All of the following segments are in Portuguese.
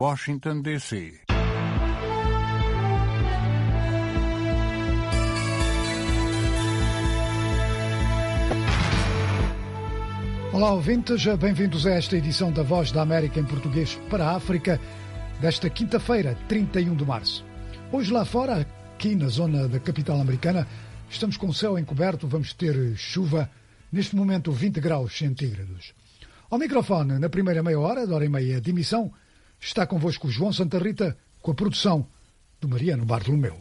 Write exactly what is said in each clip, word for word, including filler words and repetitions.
Washington, D C Olá, ouvintes, bem-vindos a esta edição da Voz da América em português para a África, desta quinta-feira, trinta e um de março. Hoje lá fora, aqui na zona da capital americana, estamos com o céu encoberto, vamos ter chuva, neste momento vinte graus centígrados. Ao microfone, na primeira meia hora, da hora e meia de emissão, está convosco o João Santa Rita, com a produção do Mariano Bartolomeu.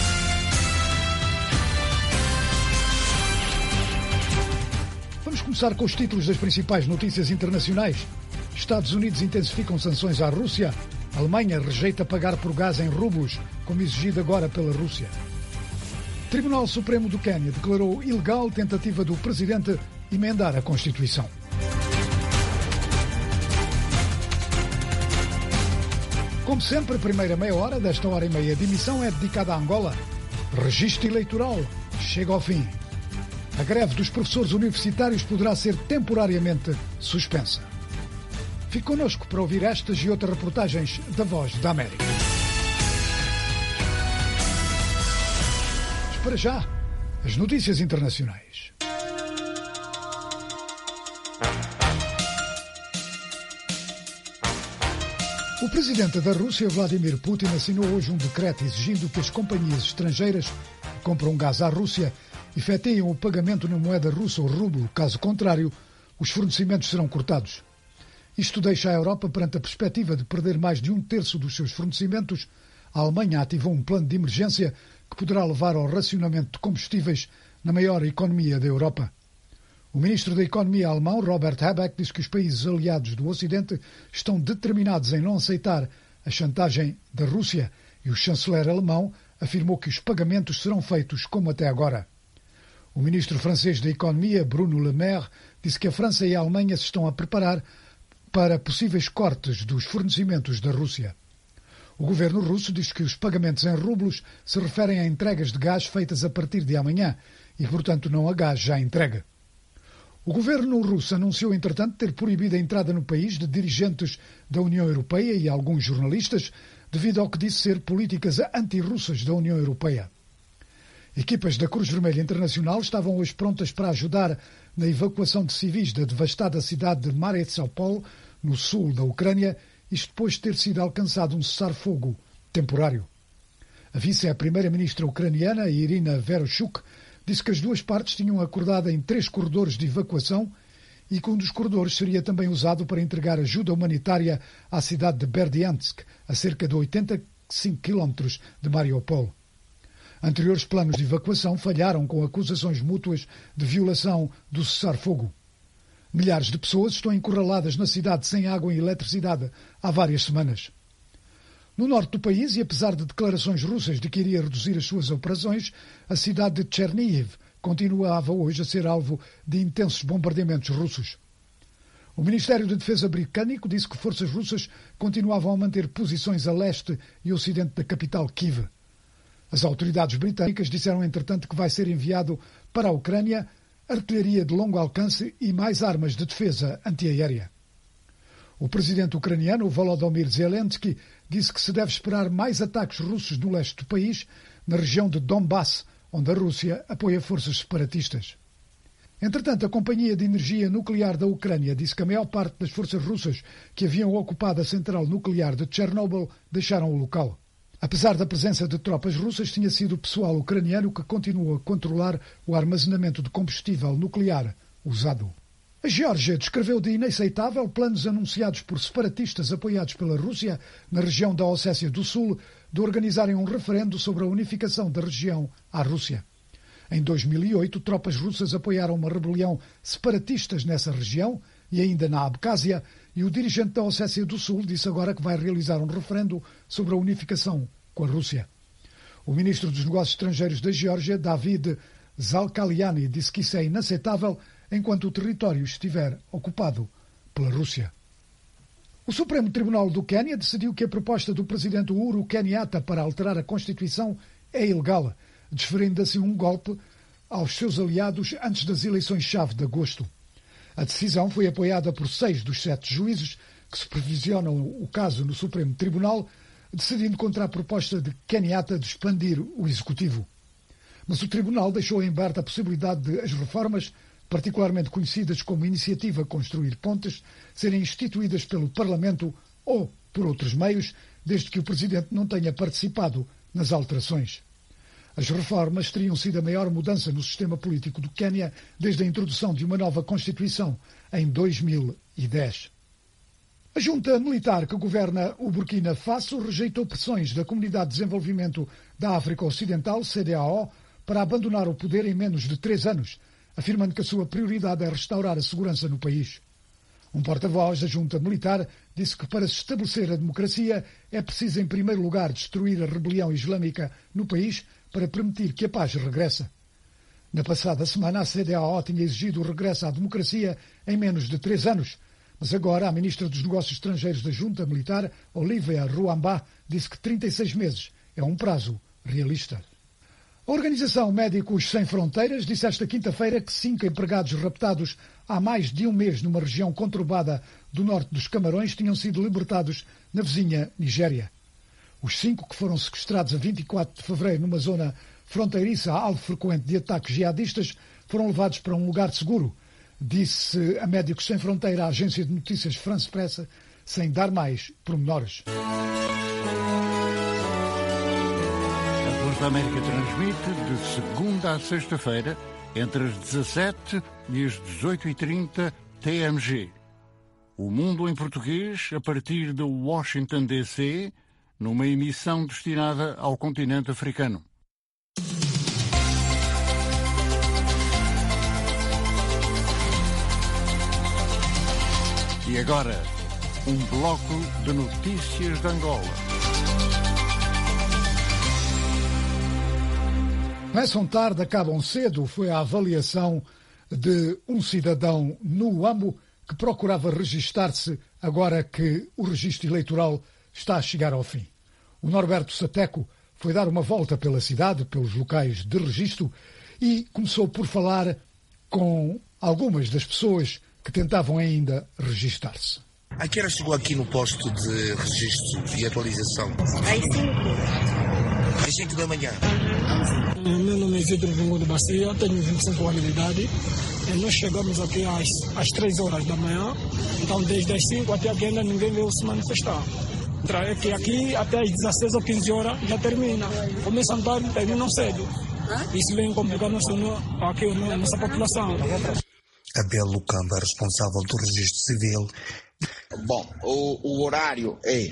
Vamos começar com os títulos das principais notícias internacionais. Estados Unidos intensificam sanções à Rússia. A Alemanha rejeita pagar por gás em rublos, como exigido agora pela Rússia. O Tribunal Supremo do Quênia declarou ilegal tentativa do presidente emendar a Constituição. Como sempre, a primeira meia hora desta hora e meia de emissão é dedicada a Angola. Registro eleitoral chega ao fim. A greve dos professores universitários poderá ser temporariamente suspensa. Fique connosco para ouvir estas e outras reportagens da Voz da América. Mas para já, as notícias internacionais. O presidente da Rússia, Vladimir Putin, assinou hoje um decreto exigindo que as companhias estrangeiras que compram gás à Rússia efetuem o pagamento na moeda russa ou rublo. Caso contrário, os fornecimentos serão cortados. Isto deixa a Europa perante a perspectiva de perder mais de um terço dos seus fornecimentos. A Alemanha ativou um plano de emergência que poderá levar ao racionamento de combustíveis na maior economia da Europa. O ministro da Economia alemão, Robert Habeck, diz que os países aliados do Ocidente estão determinados em não aceitar a chantagem da Rússia e o chanceler alemão afirmou que os pagamentos serão feitos como até agora. O ministro francês da Economia, Bruno Le Maire, disse que a França e a Alemanha se estão a preparar para possíveis cortes dos fornecimentos da Rússia. O governo russo diz que os pagamentos em rublos se referem a entregas de gás feitas a partir de amanhã e, portanto, não a gás já entregue. O governo russo anunciou, entretanto, ter proibido a entrada no país de dirigentes da União Europeia e alguns jornalistas devido ao que disse ser políticas anti-russas da União Europeia. Equipas da Cruz Vermelha Internacional estavam hoje prontas para ajudar na evacuação de civis da devastada cidade de Mariupol, no sul da Ucrânia, isto depois de ter sido alcançado um cessar-fogo temporário. A vice-primeira-ministra ucraniana, Irina Vereshchuk, disse que as duas partes tinham acordado em três corredores de evacuação e que um dos corredores seria também usado para entregar ajuda humanitária à cidade de Berdyansk, a cerca de oitenta e cinco quilómetros de Mariupol. Anteriores planos de evacuação falharam com acusações mútuas de violação do cessar-fogo. Milhares de pessoas estão encurraladas na cidade sem água e eletricidade há várias semanas. No norte do país, e apesar de declarações russas de que iria reduzir as suas operações, a cidade de Chernihiv continuava hoje a ser alvo de intensos bombardeamentos russos. O Ministério da Defesa britânico disse que forças russas continuavam a manter posições a leste e ocidente da capital Kiev. As autoridades britânicas disseram, entretanto, que vai ser enviado para a Ucrânia artilharia de longo alcance e mais armas de defesa antiaérea. O presidente ucraniano, Volodymyr Zelensky, disse que se deve esperar mais ataques russos no leste do país, na região de Donbass, onde a Rússia apoia forças separatistas. Entretanto, a Companhia de Energia Nuclear da Ucrânia disse que a maior parte das forças russas que haviam ocupado a central nuclear de Chernobyl deixaram o local. Apesar da presença de tropas russas, tinha sido o pessoal ucraniano que continuou a controlar o armazenamento de combustível nuclear usado. A Geórgia descreveu de inaceitável planos anunciados por separatistas apoiados pela Rússia na região da Ossétia do Sul de organizarem um referendo sobre a unificação da região à Rússia. Em dois mil e oito, tropas russas apoiaram uma rebelião separatistas nessa região e ainda na Abcásia, e o dirigente da Ossétia do Sul disse agora que vai realizar um referendo sobre a unificação com a Rússia. O ministro dos Negócios Estrangeiros da Geórgia, David Zalkaliani, disse que isso é inaceitável enquanto o território estiver ocupado pela Rússia. O Supremo Tribunal do Quênia decidiu que a proposta do presidente Uhuru Kenyatta para alterar a Constituição é ilegal, desferindo assim um golpe aos seus aliados antes das eleições-chave de agosto. A decisão foi apoiada por seis dos sete juízes que supervisionam o caso no Supremo Tribunal, decidindo contra a proposta de Kenyatta de expandir o Executivo. Mas o Tribunal deixou em aberto a possibilidade de as reformas, particularmente conhecidas como Iniciativa Construir Pontes, serem instituídas pelo Parlamento ou por outros meios, desde que o Presidente não tenha participado nas alterações. As reformas teriam sido a maior mudança no sistema político do Quênia desde a introdução de uma nova Constituição em dois mil e dez. A junta militar que governa o Burkina Faso rejeitou pressões da Comunidade de Desenvolvimento da África Ocidental, C D A O, para abandonar o poder em menos de três anos, afirmando que a sua prioridade é restaurar a segurança no país. Um porta-voz da junta militar disse que para se estabelecer a democracia é preciso, em primeiro lugar, destruir a rebelião islâmica no país para permitir que a paz regresse. Na passada semana, a C D A O tinha exigido o regresso à democracia em menos de três anos, mas agora a ministra dos Negócios Estrangeiros da junta militar, Olivia Ruamba, disse que trinta e seis meses é um prazo realista. A Organização Médicos Sem Fronteiras disse esta quinta-feira que cinco empregados raptados há mais de um mês numa região conturbada do norte dos Camarões tinham sido libertados na vizinha Nigéria. Os cinco que foram sequestrados a vinte e quatro de fevereiro numa zona fronteiriça alvo frequente de ataques jihadistas foram levados para um lugar seguro, disse a Médicos Sem Fronteira à agência de notícias France Presse, sem dar mais pormenores. A Voz da América transmite de segunda a sexta-feira, entre as dezassete e as dezoito e trinta T M G. O Mundo em Português, a partir de Washington, D C, numa emissão destinada ao continente africano. E agora, um bloco de notícias de Angola. Começam tarde, acabam cedo, foi a avaliação de um cidadão no Uambo que procurava registar-se agora que o registro eleitoral está a chegar ao fim. O Norberto Sateco foi dar uma volta pela cidade, pelos locais de registro, e começou por falar com algumas das pessoas que tentavam ainda registar-se. A que hora chegou aqui no posto de registro e atualização? Às cinco. Às cinco da manhã. Meu nome é Vidro Vingo de Bacia, tenho vinte e cinco anos de idade. Nós chegamos aqui às, às três horas da manhã, então desde as cinco até aqui ainda ninguém veio se manifestar. É que aqui até às dezesseis ou quinze horas já termina. Começam tarde, terminam cedo. Isso vem complicar nosso, aqui a nossa população. Abel Lucamba é responsável do registro civil. Bom, o, o horário é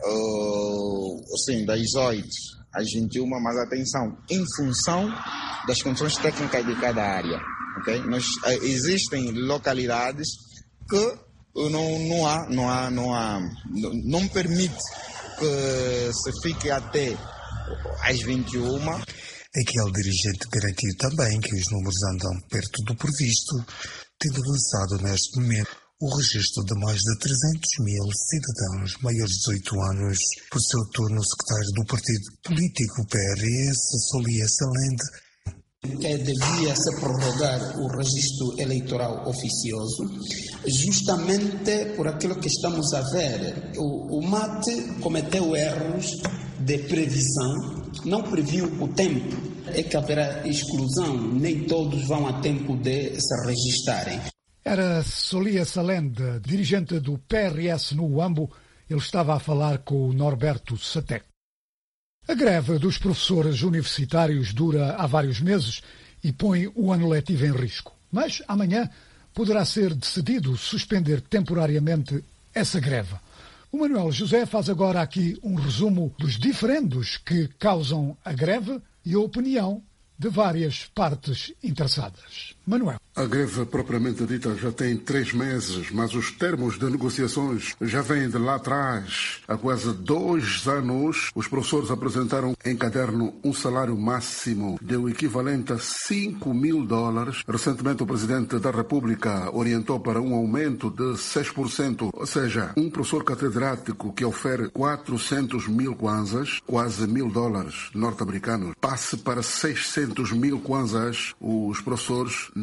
uh, assim, das oito às vinte e uma, mas atenção, em função das condições técnicas de cada área. Okay? Nós, uh, existem localidades que não, não há, não há, não há, não, não permite que se fique até às vinte e uma. Aquele dirigente garantiu também que os números andam perto do previsto, tendo lançado neste momento o registro de mais de trezentos mil cidadãos maiores de dezoito anos. Por seu turno, o secretário do partido político P R S, Solia Salende, que devia-se prorrogar o registro eleitoral oficioso, justamente por aquilo que estamos a ver. O, o M A T cometeu erros de previsão, não previu o tempo, é que haverá exclusão, nem todos vão a tempo de se registarem. Era Solia Salende, dirigente do P R S no Uambo, ele estava a falar com o Norberto Sateco. A greve dos professores universitários dura há vários meses e põe o ano letivo em risco. Mas amanhã poderá ser decidido suspender temporariamente essa greve. O Manuel José faz agora aqui um resumo dos diferendos que causam a greve e a opinião de várias partes interessadas. Manuel. A greve propriamente dita já tem três meses, mas os termos de negociações já vêm de lá atrás. Há quase dois anos, os professores apresentaram em caderno um salário máximo de o equivalente a cinco mil dólares. Recentemente, o Presidente da República orientou para um aumento de seis por cento, ou seja, um professor catedrático que ofere quatrocentos mil kwanzas, quase mil dólares norte-americanos, passe para seiscentos mil kwanzas. Os professores não aceitam.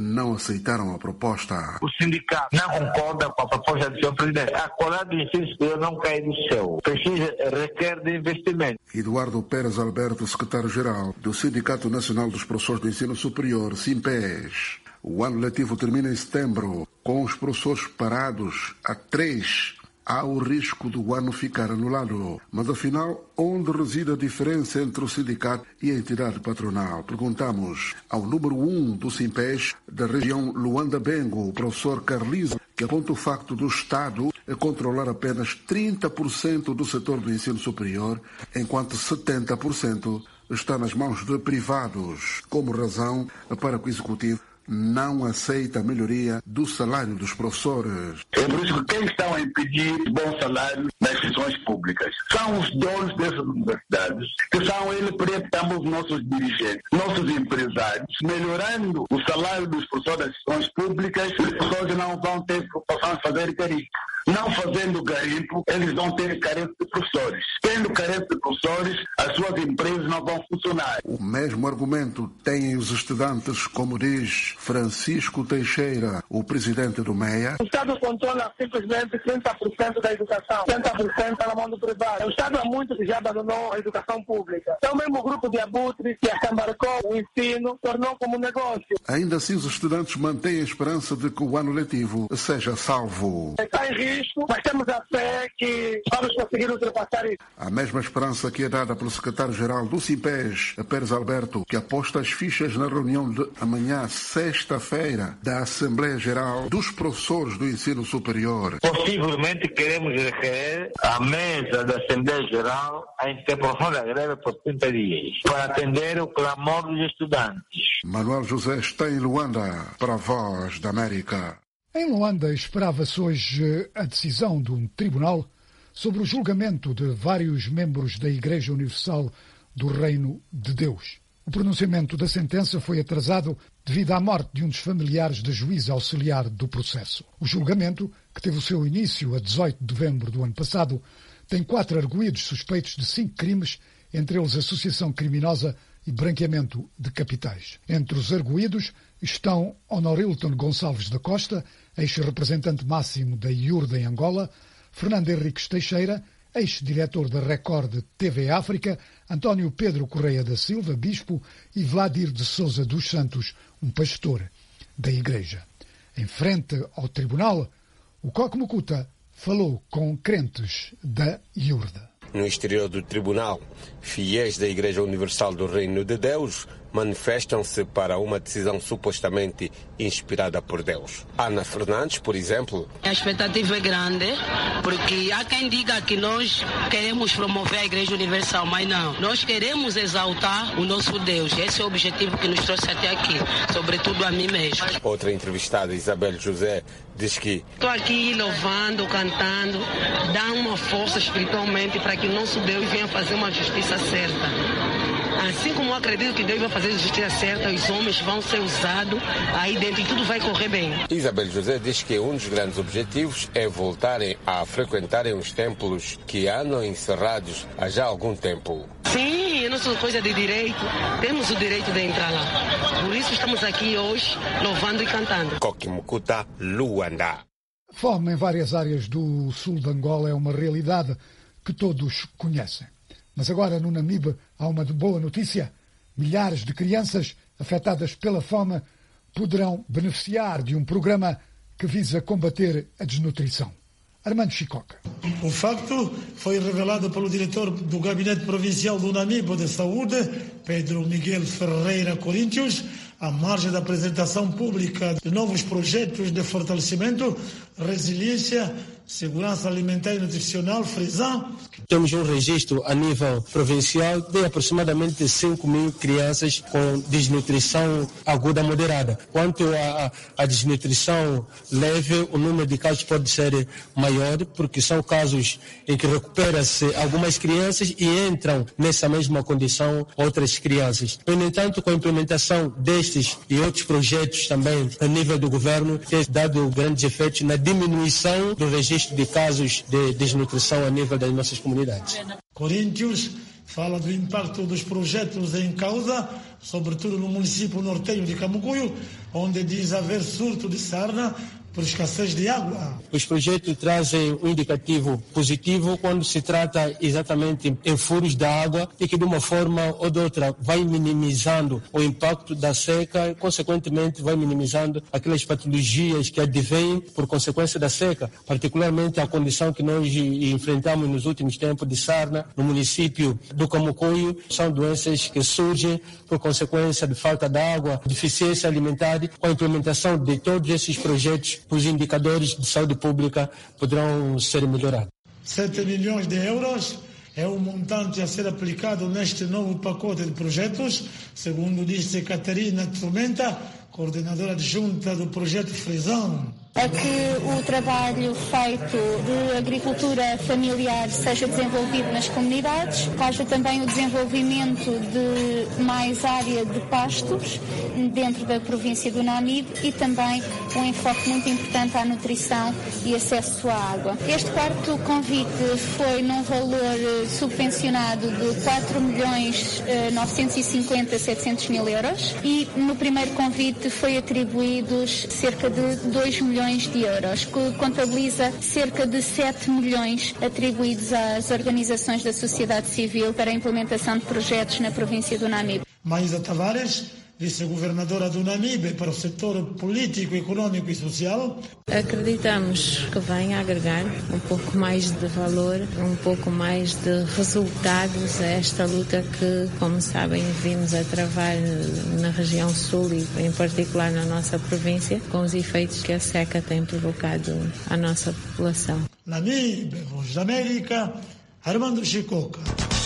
aceitaram a proposta. O sindicato não concorda com a proposta do senhor presidente. A qualidade do ensino superior não cai do céu. Precisa, requer de investimento. Eduardo Pérez Alberto, secretário-geral do Sindicato Nacional dos Professores do Ensino Superior, SINPES. O ano letivo termina em setembro, com os professores parados a três. Há o risco do ano ficar anulado. Mas, afinal, onde reside a diferença entre o sindicato e a entidade patronal? Perguntamos ao número um do SINPES da região Luanda-Bengo, o professor Carliso, que aponta o facto do Estado controlar apenas trinta por cento do setor do ensino superior, enquanto setenta por cento está nas mãos de privados, como razão para que o Executivo não aceita a melhoria do salário dos professores. É por isso que quem estão a impedir bom salário nas instituições públicas são os donos dessas universidades, que são eles também os nossos dirigentes, nossos empresários. Melhorando o salário dos professores das instituições públicas, os professores não vão ter preocupação em fazer garimpo. Não fazendo garimpo, eles vão ter carência de professores. Tendo carência de professores, as suas empresas não vão funcionar. O mesmo argumento têm os estudantes, como diz Francisco Teixeira, o presidente do MEA. O Estado controla simplesmente trinta por cento da educação, setenta por cento está na mão do privado. O Estado há muito que já abandonou a educação pública. Então, o mesmo grupo de abutres que assambarcou o ensino, tornou como negócio. Ainda assim, os estudantes mantêm a esperança de que o ano letivo seja salvo. Está em risco, mas temos a fé que vamos conseguir ultrapassar isso. A mesma esperança que é dada pelo secretário-geral do SINPES, Pérez Alberto, que aposta as fichas na reunião de amanhã, sexta-feira, da Assembleia Geral dos Professores do Ensino Superior. Possivelmente queremos requerer à mesa da Assembleia Geral a interrupção da greve por trinta dias, para atender o clamor dos estudantes. Manuel José está em Luanda, para a Voz da América. Em Luanda esperava-se hoje a decisão de um tribunal sobre o julgamento de vários membros da Igreja Universal do Reino de Deus. O pronunciamento da sentença foi atrasado devido à morte de um dos familiares da juíza auxiliar do processo. O julgamento, que teve o seu início a dezoito de novembro do ano passado, tem quatro arguidos suspeitos de cinco crimes, entre eles associação criminosa e branqueamento de capitais. Entre os arguidos estão Honorilton Gonçalves da Costa, ex-representante máximo da I U R D em Angola, Fernando Henriques Teixeira, ex-diretor da Record T V África, António Pedro Correia da Silva, bispo, e Vladir de Sousa dos Santos, um pastor da Igreja. Em frente ao tribunal, o Coque Mucuta falou com crentes da I U R D. No exterior do tribunal, fiéis da Igreja Universal do Reino de Deus manifestam-se para uma decisão supostamente inspirada por Deus. Ana Fernandes, por exemplo. A expectativa é grande, porque há quem diga que nós queremos promover a Igreja Universal, mas não. Nós queremos exaltar o nosso Deus. Esse é o objetivo que nos trouxe até aqui, sobretudo a mim mesmo. Outra entrevistada, Isabel José, diz que estou aqui louvando, cantando, dá uma força espiritualmente para que o nosso Deus venha fazer uma justiça certa. Assim como eu acredito que Deus vai fazer a justiça certa, os homens vão ser usados aí dentro e tudo vai correr bem. Isabel José diz que um dos grandes objetivos é voltarem a frequentarem os templos que andam encerrados há já algum tempo. Sim, é nossa coisa de direito. Temos o direito de entrar lá. Por isso estamos aqui hoje louvando e cantando. Coque Mucuta, Luanda. Fome em várias áreas do sul de Angola é uma realidade que todos conhecem. Mas agora, no Namibe, há uma boa notícia. Milhares de crianças afetadas pela fome poderão beneficiar de um programa que visa combater a desnutrição. Armando Chicoca. O facto foi revelado pelo diretor do Gabinete Provincial do Namibe de Saúde, Pedro Miguel Ferreira Coríntios, à margem da apresentação pública de novos projetos de fortalecimento, resiliência, segurança alimentar e nutricional, frisando. Temos um registro a nível provincial de aproximadamente cinco mil crianças com desnutrição aguda moderada. Quanto à desnutrição leve, o número de casos pode ser maior, porque são casos em que recupera-se algumas crianças e entram nessa mesma condição outras crianças. No entanto, com a implementação destes e outros projetos também a nível do governo, tem dado grandes efeitos na diminuição do registro de casos de desnutrição a nível das nossas comunidades. Coríntios fala do impacto dos projetos em causa, sobretudo no município norteño de Camucuyo, onde diz haver surto de sarna por escassez de água. Os projetos trazem um indicativo positivo quando se trata exatamente em furos da água e que de uma forma ou de outra vai minimizando o impacto da seca e consequentemente vai minimizando aquelas patologias que advêm por consequência da seca, particularmente a condição que nós enfrentamos nos últimos tempos de sarna no município do Camucoio. São doenças que surgem por consequência de falta de água, deficiência alimentar. Com a implementação de todos esses projetos, os indicadores de saúde pública poderão ser melhorados. sete milhões de euros é o montante a ser aplicado neste novo pacote de projetos, segundo disse Catarina Tormenta, coordenadora adjunta do projeto Frisão. É que o trabalho feito de agricultura familiar seja desenvolvido nas comunidades, haja também o desenvolvimento de mais área de pastos dentro da província do Namibe e também um enfoque muito importante à nutrição e acesso à água. Este quarto convite foi num valor subvencionado de quatro milhões novecentos e cinquenta, setecentos mil euros e no primeiro convite foi atribuídos cerca de dois milhões de euros, que contabiliza cerca de sete milhões atribuídos às organizações da sociedade civil para a implementação de projetos na província do Namibe. Maísa Tavares, vice-governadora do Namibe para o setor político, econômico e social. Acreditamos que venha agregar um pouco mais de valor, um pouco mais de resultados a esta luta que, como sabem, vimos a travar na região sul e em particular na nossa província, com os efeitos que a seca tem provocado à nossa população. Namibe, Voz da América, Armando Chicoca.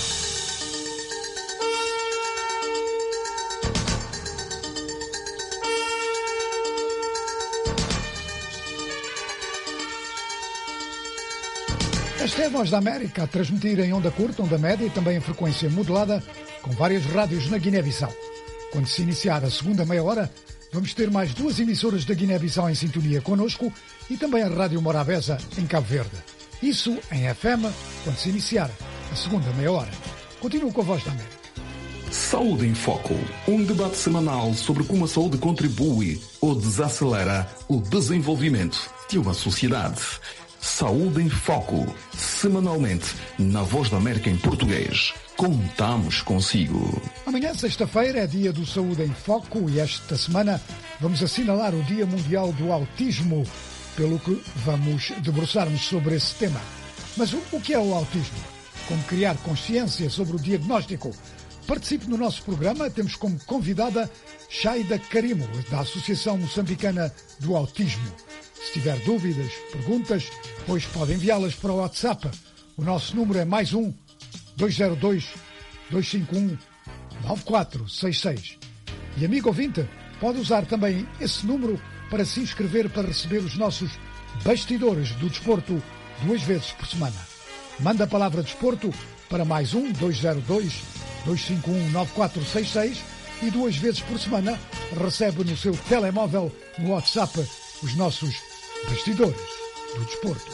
Esta é a Voz da América, a transmitir em onda curta, onda média e também em frequência modulada, com várias rádios na Guiné-Bissau. Quando se iniciar a segunda meia hora, vamos ter mais duas emissoras da Guiné-Bissau em sintonia connosco e também a Rádio Morabeza, em Cabo Verde. Isso em F M, quando se iniciar a segunda meia hora. Continuo com a Voz da América. Saúde em Foco, um debate semanal sobre como a saúde contribui ou desacelera o desenvolvimento de uma sociedade. Saúde em Foco, semanalmente, na Voz da América em português. Contamos consigo. Amanhã, sexta-feira, é dia do Saúde em Foco e esta semana vamos assinalar o Dia Mundial do Autismo, pelo que vamos debruçar-nos sobre esse tema. Mas o que é o autismo? Como criar consciência sobre o diagnóstico? Participe no nosso programa. Temos como convidada Shaida Karimo, da Associação Moçambicana do Autismo. Se tiver dúvidas, perguntas, pois pode enviá-las para o WhatsApp. O nosso número é mais um, dois zero dois, dois cinco um, nove quatro seis seis. E amigo ouvinte, pode usar também esse número para se inscrever para receber os nossos bastidores do desporto duas vezes por semana. Manda a palavra desporto para mais um, dois zero dois, dois cinco um, nove quatro seis seis e duas vezes por semana recebe no seu telemóvel, no WhatsApp, os nossos bastidores do desporto.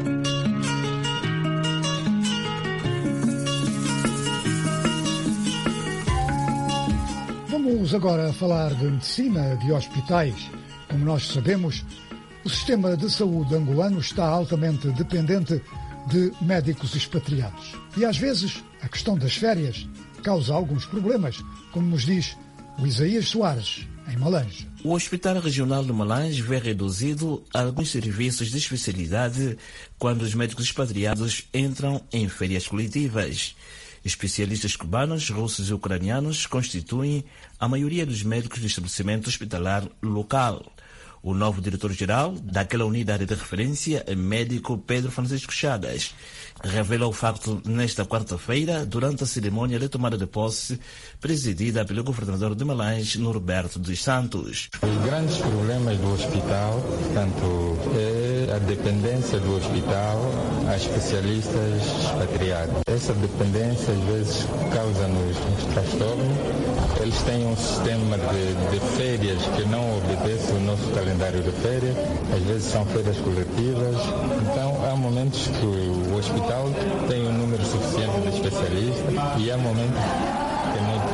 Vamos agora falar de medicina, de hospitais. Como nós sabemos, o sistema de saúde angolano está altamente dependente de médicos expatriados. E às vezes a questão das férias causa alguns problemas, como nos diz o Isaías Soares, em Malange. O Hospital Regional de Malange vê reduzido alguns serviços de especialidade quando os médicos expatriados entram em férias coletivas. Especialistas cubanos, russos e ucranianos constituem a maioria dos médicos do estabelecimento hospitalar local. O novo diretor-geral daquela unidade de referência é médico Pedro Francisco Chagas. Revela o facto nesta quarta-feira, durante a cerimônia de tomada de posse, presidida pelo governador de Malange, Norberto dos Santos. Os grandes problemas do hospital, portanto, é a dependência do hospital a especialistas expatriados. Essa dependência, às vezes, causa-nos um transtorno. Eles têm um sistema de, de férias que não obedece o nosso calendário de férias. Às vezes são férias coletivas. Então, há momentos que o hospital tem um número suficiente de especialistas e há momentos que não tem.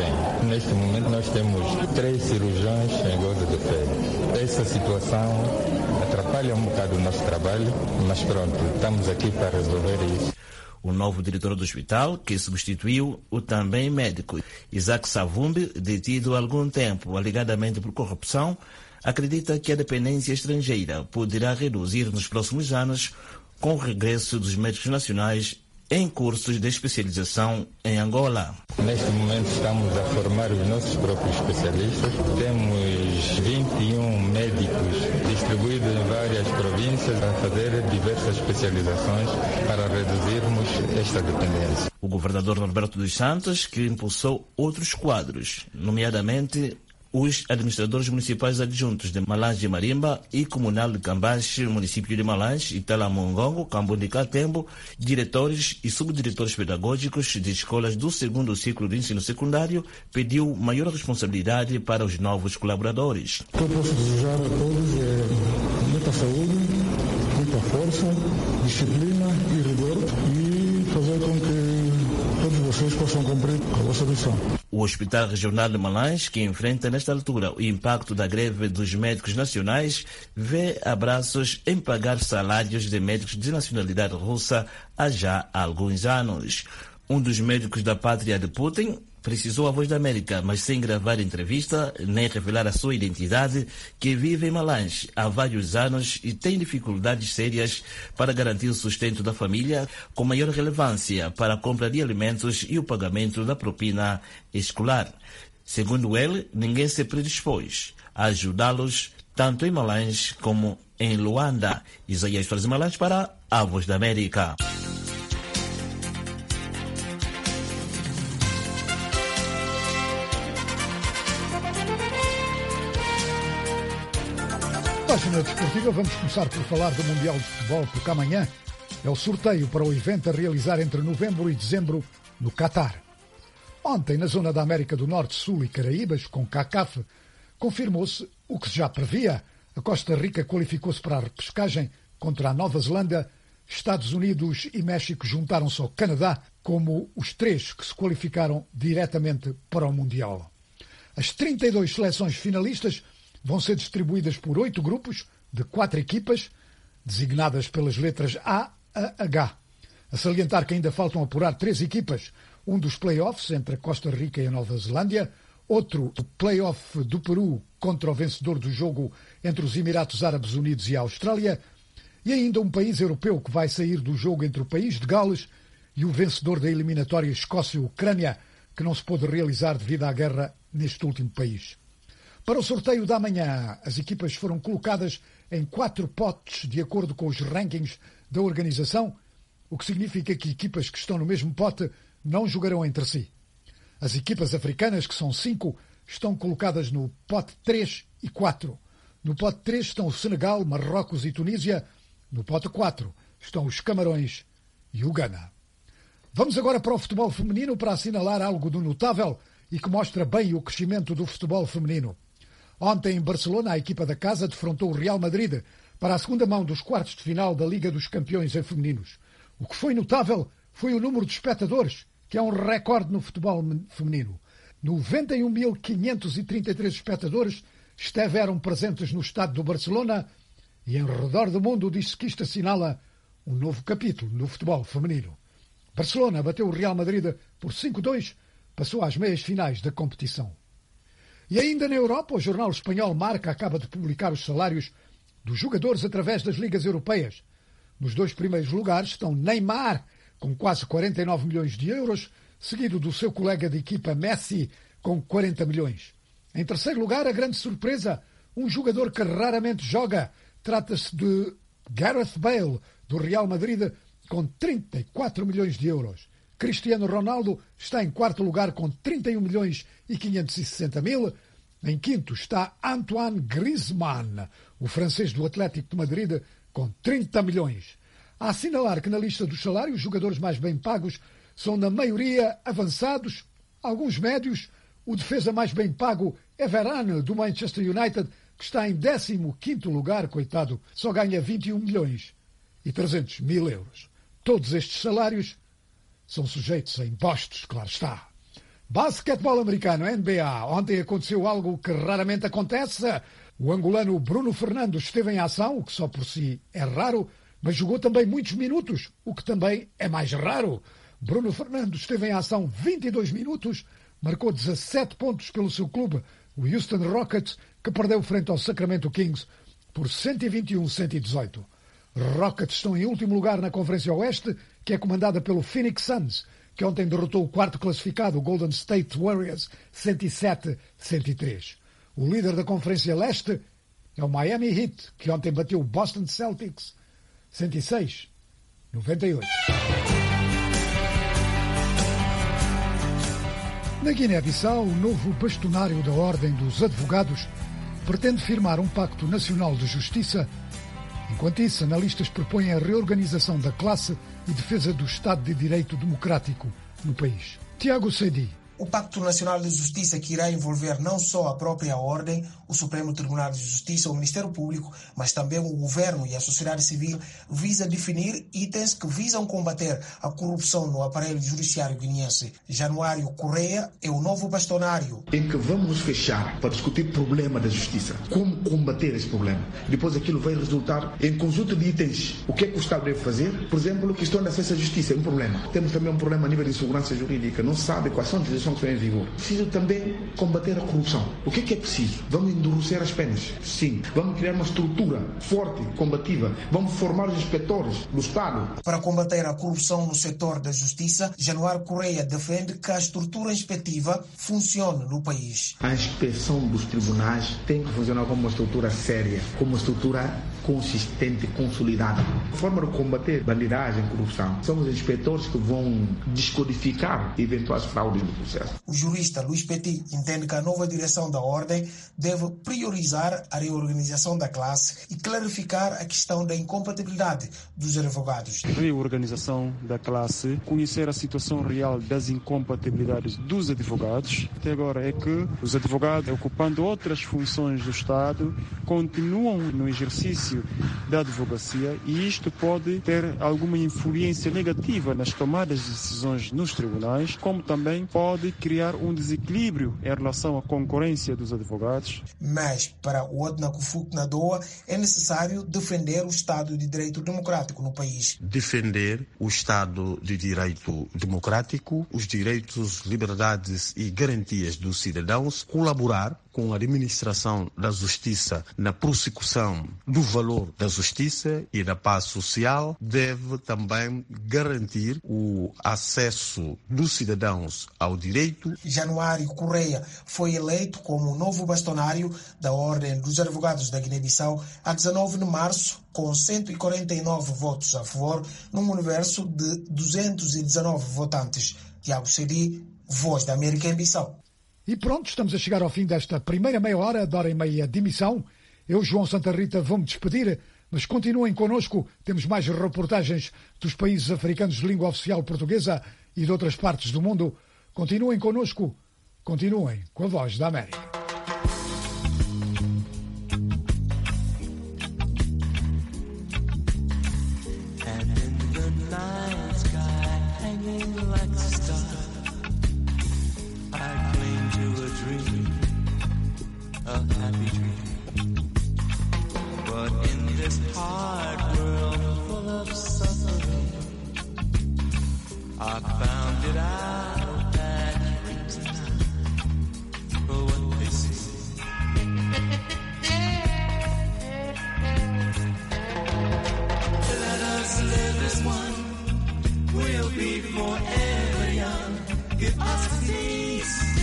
Neste momento nós temos três cirurgiões em Goza do Feio. Essa situação atrapalha um bocado o nosso trabalho, mas pronto, estamos aqui para resolver isso. O novo diretor do hospital, que substituiu o também médico Isaac Savumbi, detido há algum tempo alegadamente por corrupção, acredita que a dependência estrangeira poderá reduzir nos próximos anos com o regresso dos médicos nacionais em cursos de especialização em Angola. Neste momento estamos a formar os nossos próprios especialistas. Temos vinte e um médicos distribuídos em várias províncias a fazer diversas especializações para reduzirmos esta dependência. O governador Norberto dos Santos, que impulsou outros quadros, nomeadamente os administradores municipais adjuntos de Malange e Marimba e comunal de Cambache, município de Malange, Italamongongo, Cambo de Catembo, diretores e subdiretores pedagógicos de escolas do segundo ciclo de ensino secundário, pediu maior responsabilidade para os novos colaboradores. O que eu posso desejar a todos é muita saúde, muita força, disciplina e rigor e fazer com que todos vocês possam cumprir a vossa missão. O Hospital Regional de Malange, que enfrenta nesta altura o impacto da greve dos médicos nacionais, vê abraços em pagar salários de médicos de nacionalidade russa há já alguns anos. Um dos médicos da pátria de Putin precisou a Voz da América, mas sem gravar entrevista nem revelar a sua identidade, que vive em Malange há vários anos e tem dificuldades sérias para garantir o sustento da família, com maior relevância para a compra de alimentos e o pagamento da propina escolar. Segundo ele, ninguém se predispôs a ajudá-los, tanto em Malange como em Luanda. Isaías Soares Malange para a Voz da América. Página desportiva, vamos começar por falar do Mundial de Futebol, porque amanhã é o sorteio para o evento a realizar entre novembro e dezembro no Catar. Ontem, na zona da América do Norte, Sul e Caraíbas, com CACAF, confirmou-se o que se já previa. A Costa Rica qualificou-se para a repescagem contra a Nova Zelândia. Estados Unidos e México juntaram-se ao Canadá como os três que se qualificaram diretamente para o Mundial. As trinta e duas seleções finalistas vão ser distribuídas por oito grupos de quatro equipas, designadas pelas letras A a H. A salientar que ainda faltam apurar três equipas, um dos play-offs entre a Costa Rica e a Nova Zelândia, outro do play-off do Peru contra o vencedor do jogo entre os Emirados Árabes Unidos e a Austrália, e ainda um país europeu que vai sair do jogo entre o país de Gales e o vencedor da eliminatória Escócia-Ucrânia, que não se pôde realizar devido à guerra neste último país. Para o sorteio da manhã, as equipas foram colocadas em quatro potes de acordo com os rankings da organização, o que significa que equipas que estão no mesmo pote não jogarão entre si. As equipas africanas, que são cinco, estão colocadas no pote três e quatro. No pote três estão o Senegal, Marrocos e Tunísia. No pote quatro estão os Camarões e o Ghana. Vamos agora para o futebol feminino para assinalar algo do notável e que mostra bem o crescimento do futebol feminino. Ontem, em Barcelona, a equipa da casa defrontou o Real Madrid para a segunda mão dos quartos de final da Liga dos Campeões em femininos. O que foi notável foi o número de espectadores, que é um recorde no futebol feminino. noventa e um mil quinhentos e trinta e três espectadores estiveram presentes no estádio do Barcelona e em redor do mundo diz-se que isto assinala um novo capítulo no futebol feminino. Barcelona bateu o Real Madrid por cinco a dois, passou às meias finais da competição. E ainda na Europa, o jornal espanhol Marca acaba de publicar os salários dos jogadores através das ligas europeias. Nos dois primeiros lugares estão Neymar, com quase quarenta e nove milhões de euros, seguido do seu colega de equipa Messi, com quarenta milhões. Em terceiro lugar, a grande surpresa, um jogador que raramente joga. Trata-se de Gareth Bale, do Real Madrid, com trinta e quatro milhões de euros. Cristiano Ronaldo está em quarto lugar com trinta e um milhões e quinhentos e sessenta mil. Em quinto está Antoine Griezmann, o francês do Atlético de Madrid, com trinta milhões. A assinalar que na lista dos salários, os jogadores mais bem pagos são na maioria avançados, alguns médios. O defesa mais bem pago é Varane, do Manchester United, que está em décimo quinto lugar, coitado, só ganha vinte e um milhões e trezentos mil euros. Todos estes salários são sujeitos a impostos, claro está. Basquetebol americano, N B A. Ontem aconteceu algo que raramente acontece. O angolano Bruno Fernandes esteve em ação, o que só por si é raro, mas jogou também muitos minutos, o que também é mais raro. Bruno Fernandes esteve em ação vinte e dois minutos, marcou dezassete pontos pelo seu clube, o Houston Rockets, que perdeu frente ao Sacramento Kings por cento e vinte e um a cento e dezoito. Rockets estão em último lugar na Conferência Oeste, que é comandada pelo Phoenix Suns, que ontem derrotou o quarto classificado, o Golden State Warriors, cento e sete a cento e três. O líder da Conferência Leste é o Miami Heat, que ontem bateu o Boston Celtics, cento e seis a noventa e oito. Na Guiné-Bissau, o novo bastonário da Ordem dos Advogados pretende firmar um pacto nacional de justiça. Enquanto isso, analistas propõem a reorganização da classe e defesa do Estado de Direito democrático no país. Tiago Sedi. O Pacto Nacional de Justiça, que irá envolver não só a própria Ordem, o Supremo Tribunal de Justiça, o Ministério Público, mas também o Governo e a sociedade civil, visa definir itens que visam combater a corrupção no aparelho judiciário guineense. Januário Correia é o novo bastonário. Em que vamos nos fechar para discutir o problema da justiça, como combater esse problema. Depois aquilo vai resultar em conjunto de itens. O que é que o Estado deve fazer? Por exemplo, a questão da acesso à justiça é um problema. Temos também um problema a nível de segurança jurídica. Não sabe quais são as decisões que estão em vigor. Preciso também combater a corrupção. O que é que é preciso? Vamos endurecer as penas. Sim. Vamos criar uma estrutura forte, combativa. Vamos formar os inspetores do Estado. Para combater a corrupção no setor da justiça, Januário Correia defende que a estrutura inspectiva funcione no país. A inspeção dos tribunais tem que funcionar como uma estrutura séria, como uma estrutura consistente, consolidada. A forma de combater bandidagem e corrupção são os inspetores que vão descodificar eventuais fraudes no processo. O jurista Luís Petit entende que a nova direção da Ordem deve priorizar a reorganização da classe e clarificar a questão da incompatibilidade dos advogados. Reorganização da classe, conhecer a situação real das incompatibilidades dos advogados. Até agora é que os advogados, ocupando outras funções do Estado, continuam no exercício da advocacia e isto pode ter alguma influência negativa nas tomadas de decisões nos tribunais, como também pode criar um desequilíbrio em relação à concorrência dos advogados. Mas, para o Odna Kufuk Nadoa, é necessário defender o Estado de Direito democrático no país. Defender o Estado de Direito democrático, os direitos, liberdades e garantias dos cidadãos, colaborar com a administração da justiça na prossecução do valor da justiça e da paz social, deve também garantir o acesso dos cidadãos ao direito. Januário Correia foi eleito como o novo bastonário da Ordem dos Advogados da Guiné-Bissau a dezenove de março, com cento e quarenta e nove votos a favor, num universo de duzentos e dezenove votantes. Tiago Sedi, Voz da América em Bissau. E pronto, estamos a chegar ao fim desta primeira meia hora, da hora e meia de emissão. Eu, João Santa Rita, vou-me despedir, mas continuem connosco. Temos mais reportagens dos países africanos de língua oficial portuguesa e de outras partes do mundo. Continuem connosco, continuem com a Voz da América. I found it out that tonight, for what they see. Let us live as one, we'll be forever young. Give us peace.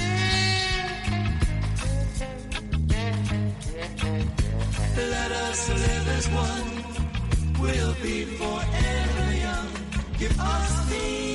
Let us live as one, we'll be forever young. Give us peace.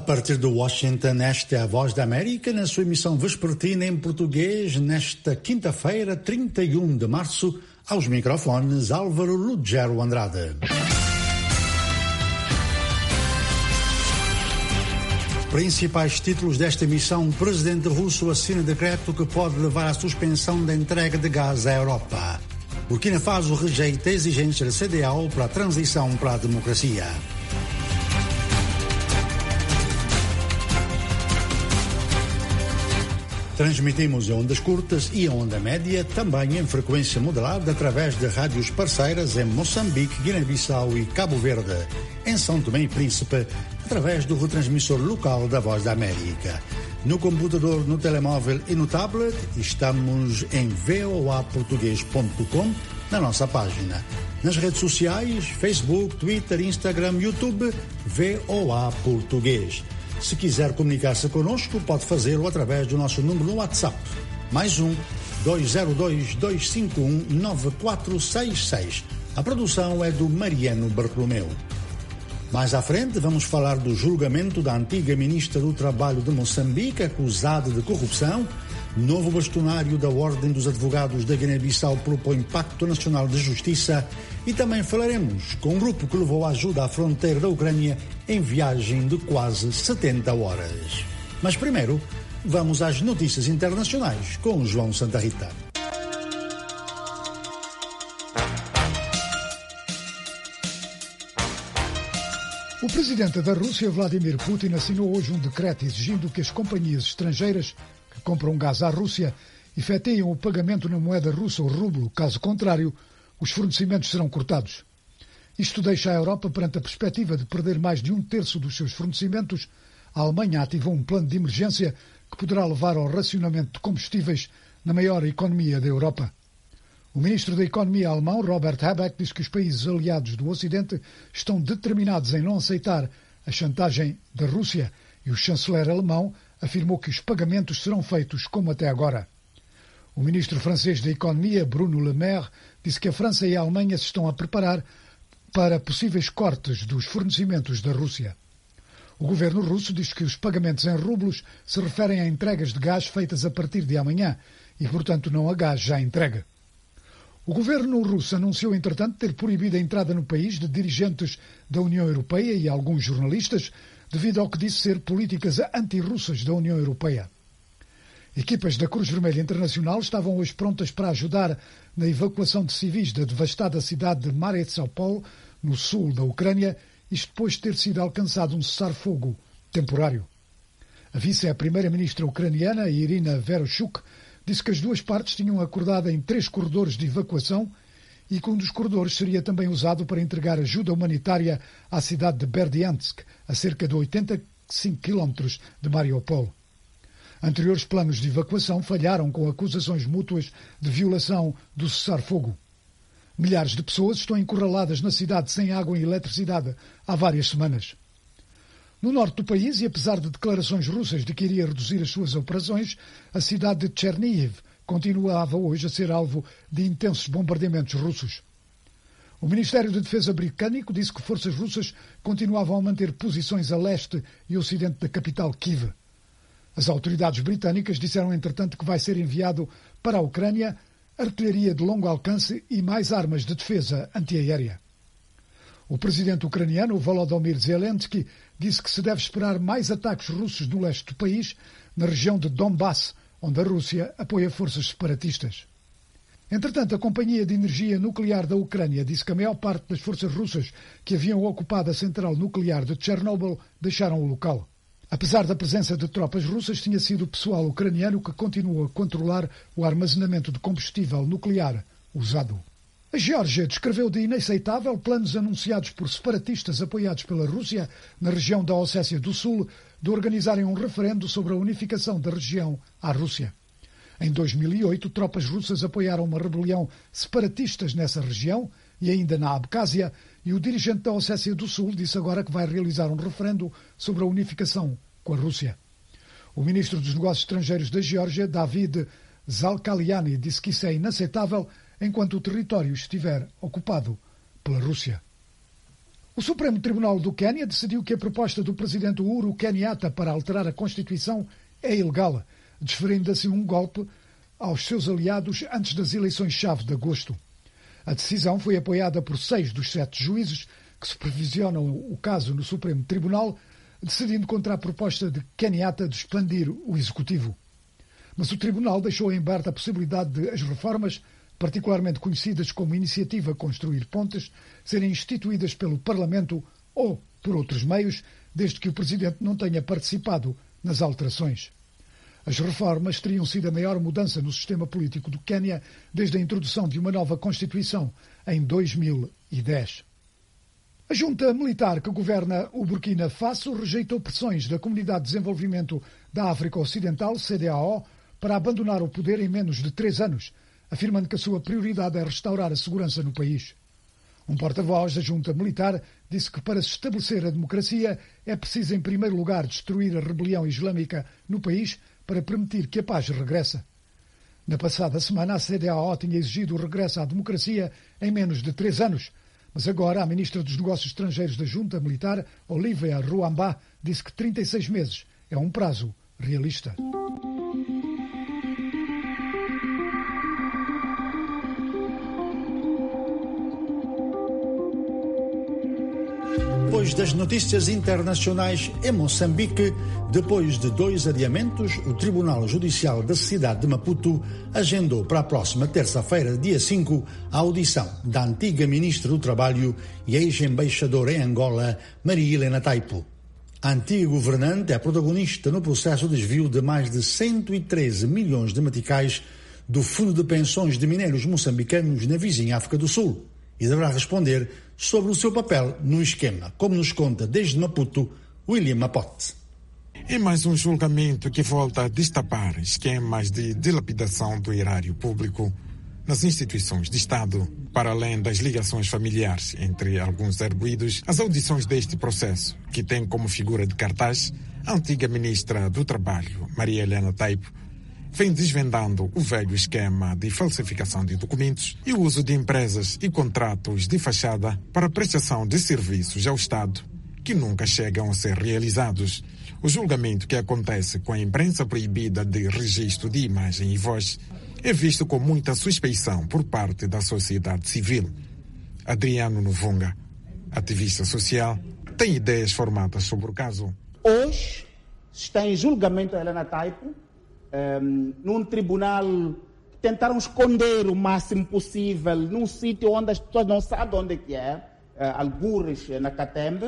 partir de Washington, esta é a Voz da América, na sua emissão vespertina em português, nesta quinta-feira, trinta e um de março, aos microfones Álvaro Lugero Andrade. Principais títulos desta emissão: o presidente russo assina decreto que pode levar à suspensão da entrega de gás à Europa. Burkina Faso rejeita a exigência da C D A O para a transição para a democracia. Transmitimos em ondas curtas e em onda média, também em frequência modulada, através de rádios parceiras em Moçambique, Guiné-Bissau e Cabo Verde. Em São Tomé e Príncipe, através do retransmissor local da Voz da América. No computador, no telemóvel e no tablet, estamos em voa português ponto com, na nossa página. Nas redes sociais, Facebook, Twitter, Instagram, YouTube, V O A Português. Se quiser comunicar-se connosco, pode fazê-lo através do nosso número no WhatsApp. Mais um, dois zero dois, dois cinco um, nove quatro seis seis. A produção é do Mariano Bartolomeu. Mais à frente, vamos falar do julgamento da antiga ministra do Trabalho de Moçambique, acusada de corrupção. Novo bastonário da Ordem dos Advogados da Guiné-Bissau propõe Pacto Nacional de Justiça. E também falaremos com um grupo que levou ajuda à fronteira da Ucrânia em viagem de quase setenta horas. Mas primeiro, vamos às notícias internacionais com João Santa Rita. O presidente da Rússia, Vladimir Putin, assinou hoje um decreto exigindo que as companhias estrangeiras que compram gás à Rússia efetuem o pagamento na moeda russa, o rublo. Caso contrário, os fornecimentos serão cortados. Isto deixa a Europa perante a perspectiva de perder mais de um terço dos seus fornecimentos. A Alemanha ativou um plano de emergência que poderá levar ao racionamento de combustíveis na maior economia da Europa. O ministro da Economia alemão, Robert Habeck, diz que os países aliados do Ocidente estão determinados em não aceitar a chantagem da Rússia, e o chanceler alemão afirmou que os pagamentos serão feitos como até agora. O ministro francês da Economia, Bruno Le Maire, disse que a França e a Alemanha se estão a preparar para possíveis cortes dos fornecimentos da Rússia. O governo russo diz que os pagamentos em rublos se referem a entregas de gás feitas a partir de amanhã e, portanto, não a gás já entregue. O governo russo anunciou, entretanto, ter proibido a entrada no país de dirigentes da União Europeia e alguns jornalistas, devido ao que disse ser políticas anti-russas da União Europeia. Equipas da Cruz Vermelha Internacional estavam hoje prontas para ajudar na evacuação de civis da devastada cidade de Mariupol, no sul da Ucrânia, isto depois de ter sido alcançado um cessar-fogo temporário. A vice-primeira-ministra ucraniana, Irina Vereshchuk, disse que as duas partes tinham acordado em três corredores de evacuação e que um dos corredores seria também usado para entregar ajuda humanitária à cidade de Berdyansk, a cerca de oitenta e cinco quilómetros de Mariupol. Anteriores planos de evacuação falharam com acusações mútuas de violação do cessar-fogo. Milhares de pessoas estão encurraladas na cidade sem água e eletricidade há várias semanas. No norte do país, e apesar de declarações russas de que iria reduzir as suas operações, a cidade de Chernihiv continuava hoje a ser alvo de intensos bombardeamentos russos. O Ministério da Defesa britânico disse que forças russas continuavam a manter posições a leste e ocidente da capital Kiev. As autoridades britânicas disseram, entretanto, que vai ser enviado para a Ucrânia artilharia de longo alcance e mais armas de defesa antiaérea. O presidente ucraniano, Volodymyr Zelensky, disse que se deve esperar mais ataques russos no leste do país, na região de Donbass, onde a Rússia apoia forças separatistas. Entretanto, a Companhia de Energia Nuclear da Ucrânia disse que a maior parte das forças russas que haviam ocupado a central nuclear de Chernobyl deixaram o local. Apesar da presença de tropas russas, tinha sido o pessoal ucraniano que continuou a controlar o armazenamento de combustível nuclear usado. A Geórgia descreveu de inaceitável planos anunciados por separatistas apoiados pela Rússia na região da Ossétia do Sul de organizarem um referendo sobre a unificação da região à Rússia. Em dois mil e oito, tropas russas apoiaram uma rebelião separatistas nessa região e ainda na Abcásia, e o dirigente da Ossétia do Sul disse agora que vai realizar um referendo sobre a unificação com a Rússia. O ministro dos Negócios Estrangeiros da Geórgia, David Zalkaliani, disse que isso é inaceitável enquanto o território estiver ocupado pela Rússia. O Supremo Tribunal do Quênia decidiu que a proposta do presidente Uhuru Kenyatta para alterar a Constituição é ilegal, desferindo assim um golpe aos seus aliados antes das eleições-chave de agosto. A decisão foi apoiada por seis dos sete juízes que supervisionam o caso no Supremo Tribunal, decidindo contra a proposta de Kenyatta de expandir o Executivo. Mas o Tribunal deixou em aberto a possibilidade de as reformas, particularmente conhecidas como Iniciativa Construir Pontes, serem instituídas pelo Parlamento ou por outros meios, desde que o Presidente não tenha participado nas alterações. As reformas teriam sido a maior mudança no sistema político do Quênia desde a introdução de uma nova Constituição em dois mil e dez. A junta militar que governa o Burkina Faso rejeitou pressões da Comunidade de Desenvolvimento da África Ocidental, C D A O, para abandonar o poder em menos de três anos, afirmando que a sua prioridade é restaurar a segurança no país. Um porta-voz da junta militar disse que para se estabelecer a democracia é preciso, em primeiro lugar, destruir a rebelião islâmica no país para permitir que a paz regresse. Na passada semana, a C D A O tinha exigido o regresso à democracia em menos de três anos, mas agora a ministra dos Negócios Estrangeiros da junta militar, Olivia Ruamba, disse que trinta e seis meses é um prazo realista. Depois das notícias internacionais em Moçambique, depois de dois adiamentos, o Tribunal Judicial da cidade de Maputo agendou para a próxima terça-feira, dia cinco, a audição da antiga Ministra do Trabalho e ex-embaixadora em Angola, Maria Helena Taipo. A antiga governante é protagonista no processo de desvio de mais de cento e treze milhões de meticais do Fundo de Pensões de Mineiros Moçambicanos na vizinha África do Sul e deverá responder sobre o seu papel no esquema, como nos conta desde Maputo, William Mapote. É mais um julgamento que volta a destapar esquemas de dilapidação do erário público nas instituições de Estado. Para além das ligações familiares entre alguns arguidos, as audições deste processo, que tem como figura de cartaz a antiga ministra do Trabalho, Maria Helena Taipo, vem desvendando o velho esquema de falsificação de documentos e o uso de empresas e contratos de fachada para prestação de serviços ao Estado, que nunca chegam a ser realizados. O julgamento, que acontece com a imprensa proibida de registro de imagem e voz, é visto com muita suspeição por parte da sociedade civil. Adriano Novunga, ativista social, tem ideias formadas sobre o caso. Hoje está em julgamento a Helena Taipo, Um, num tribunal que tentaram esconder o máximo possível, num sítio onde as pessoas não sabem onde é que é, uh, algures na Catembe,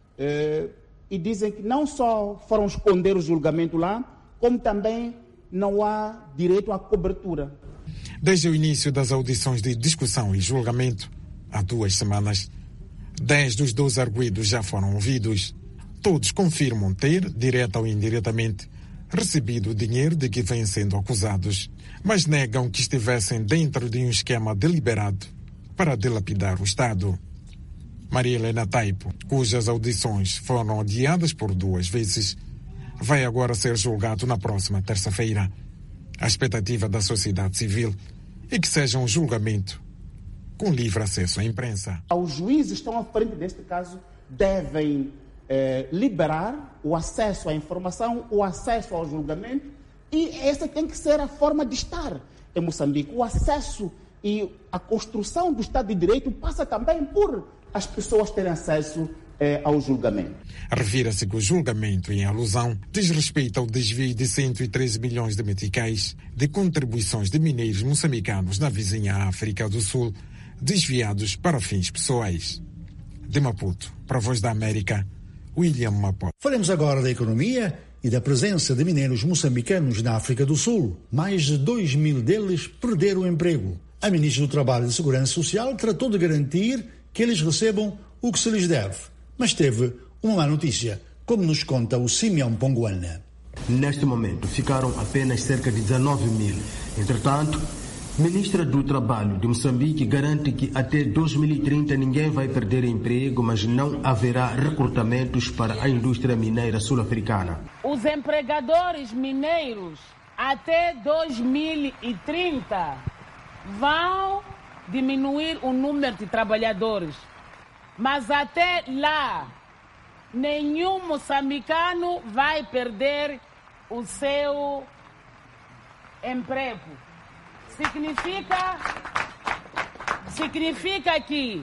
uh, e dizem que não só foram esconder o julgamento lá, como também não há direito à cobertura. Desde o início das audições de discussão e julgamento, há duas semanas, dez dos doze arguidos já foram ouvidos. Todos confirmam ter, direta ou indiretamente, recebido o dinheiro de que vêm sendo acusados, mas negam que estivessem dentro de um esquema deliberado para dilapidar o Estado. Maria Helena Taipo, cujas audições foram adiadas por duas vezes, vai agora ser julgado na próxima terça-feira. A expectativa da sociedade civil é que seja um julgamento com livre acesso à imprensa. Os juízes que estão à frente deste caso devem Eh, liberar o acesso à informação, o acesso ao julgamento, e essa tem que ser a forma de estar em Moçambique. O acesso e a construção do Estado de Direito passa também por as pessoas terem acesso eh, ao julgamento. Revira-se que o julgamento em alusão diz respeito ao desvio de cento e treze milhões de meticais de contribuições de mineiros moçambicanos na vizinha África do Sul, desviados para fins pessoais. De Maputo, para a Voz da América, William Mapote. Falemos agora da economia e da presença de mineiros moçambicanos na África do Sul. Mais de dois mil deles perderam o emprego. A ministra do Trabalho e Segurança Social tratou de garantir que eles recebam o que se lhes deve. Mas teve uma má notícia, como nos conta o Simeão Ponguana. Neste momento, ficaram apenas cerca de dezanove mil. Entretanto, a ministra do Trabalho de Moçambique garante que até dois mil e trinta ninguém vai perder emprego, mas não haverá recrutamentos para a indústria mineira sul-africana. Os empregadores mineiros até dois mil e trinta vão diminuir o número de trabalhadores. Mas até lá, nenhum moçambicano vai perder o seu emprego. Significa, significa que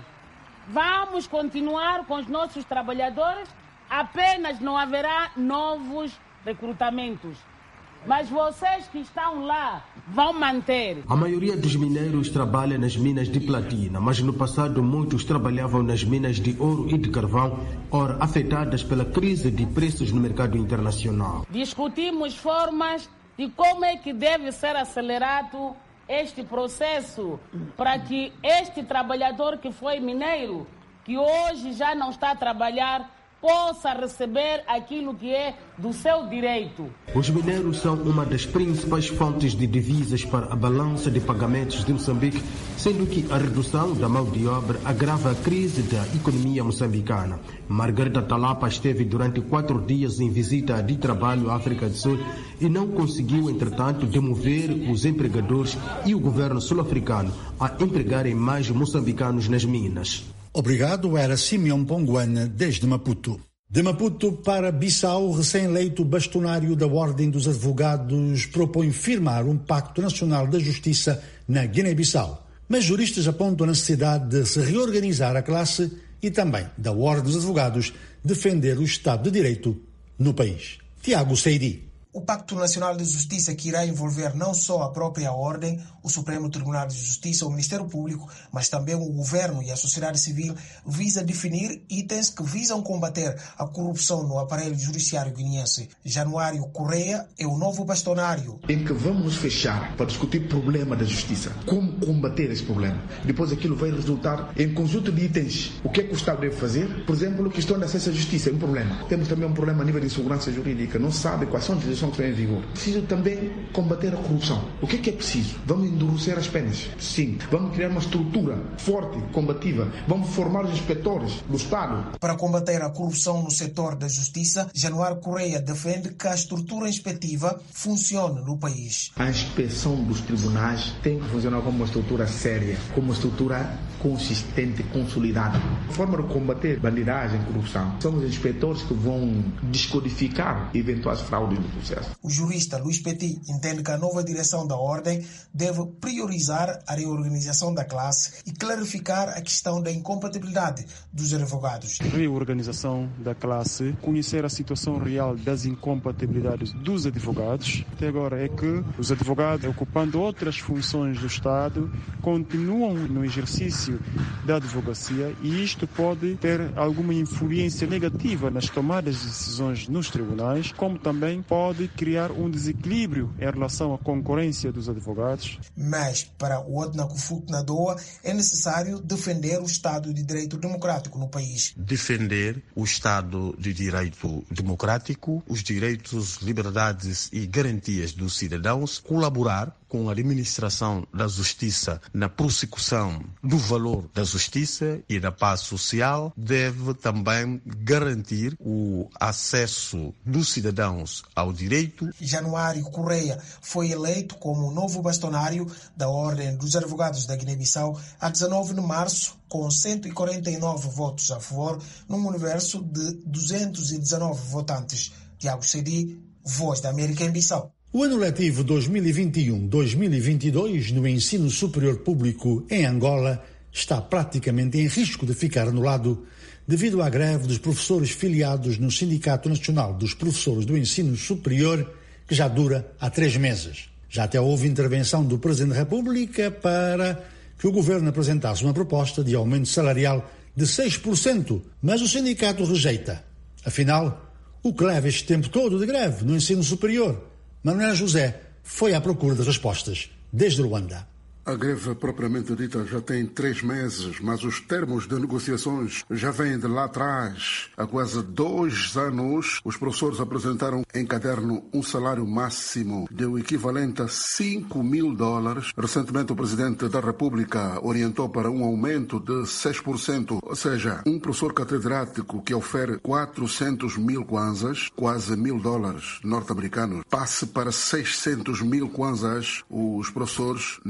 vamos continuar com os nossos trabalhadores, apenas não haverá novos recrutamentos. Mas vocês que estão lá vão manter. A maioria dos mineiros trabalha nas minas de platina, mas no passado muitos trabalhavam nas minas de ouro e de carvão, ora afetadas pela crise de preços no mercado internacional. Discutimos formas de como é que deve ser acelerado este processo para que este trabalhador que foi mineiro, que hoje já não está a trabalhar, possa receber aquilo que é do seu direito. Os mineiros são uma das principais fontes de divisas para a balança de pagamentos de Moçambique, sendo que a redução da mão de obra agrava a crise da economia moçambicana. Margarida Talapa esteve durante quatro dias em visita de trabalho à África do Sul e não conseguiu, entretanto, demover os empregadores e o governo sul-africano a empregarem mais moçambicanos nas minas. Obrigado, era Simeão Ponguana, desde Maputo. De Maputo para Bissau, o recém-eleito bastonário da Ordem dos Advogados propõe firmar um pacto nacional da justiça na Guiné-Bissau. Mas juristas apontam a necessidade de se reorganizar a classe e também da Ordem dos Advogados defender o Estado de Direito no país. Tiago Seidi. O Pacto Nacional de Justiça, que irá envolver não só a própria Ordem, o Supremo Tribunal de Justiça, o Ministério Público, mas também o Governo e a sociedade civil, visa definir itens que visam combater a corrupção no aparelho judiciário guineense. Januário Correia é o novo bastonário. Em que vamos nos fechar para discutir o problema da justiça, como combater esse problema. Depois aquilo vai resultar em conjunto de itens. O que é que o Estado deve fazer? Por exemplo, a questão de acesso à justiça é um problema. Temos também um problema a nível de insegurança jurídica. Não sabe quais são as decisões que estão em vigor. Preciso também combater a corrupção. O que é que é preciso? Vamos endurecer as penas. Sim. Vamos criar uma estrutura forte, combativa. Vamos formar os inspetores do Estado. Para combater a corrupção no setor da justiça, Januário Correia defende que a estrutura inspectiva funcione no país. A inspeção dos tribunais tem que funcionar como uma estrutura séria, como uma estrutura consistente, consolidada. A forma de combater bandidagem e corrupção são os inspetores que vão descodificar eventuais fraudes do processo. O jurista Luís Petit entende que a nova direção da Ordem deve priorizar a reorganização da classe e clarificar a questão da incompatibilidade dos advogados. Reorganização da classe, conhecer a situação real das incompatibilidades dos advogados. Até agora é que os advogados, ocupando outras funções do Estado, continuam no exercício da advocacia e isto pode ter alguma influência negativa nas tomadas de decisões nos tribunais, como também pode criar um desequilíbrio em relação à concorrência dos advogados. Mas, para o Odna Kufut Nadoa, é necessário defender o Estado de Direito Democrático no país. Defender o Estado de Direito Democrático, os direitos, liberdades e garantias dos cidadãos, colaborar com a administração da justiça na prossecução do valor da justiça e da paz social, deve também garantir o acesso dos cidadãos ao direito. Januário Correia foi eleito como novo bastonário da Ordem dos Advogados da Guiné-Bissau a dezenove de março, com cento e quarenta e nove votos a favor, num universo de duzentos e dezenove votantes. Tiago Sedi, Voz da América em Bissau. O ano letivo dois mil e vinte e um dois mil e vinte e dois no ensino superior público em Angola está praticamente em risco de ficar anulado devido à greve dos professores filiados no Sindicato Nacional dos Professores do Ensino Superior, que já dura há três meses. Já até houve intervenção do Presidente da República para que o governo apresentasse uma proposta de aumento salarial de seis por cento, mas o sindicato rejeita. Afinal, o que leva este tempo todo de greve no ensino superior? Manuel José foi à procura das respostas, desde Luanda. A greve propriamente dita já tem três meses, mas os termos de negociações já vêm de lá atrás. Há quase dois anos, os professores apresentaram em caderno um salário máximo de o equivalente a cinco mil dólares. Recentemente, o Presidente da República orientou para um aumento de seis por cento, ou seja, um professor catedrático que ofere quatrocentos mil kwanzas, quase mil dólares norte-americanos, passe para seiscentos mil kwanzas. Os professores não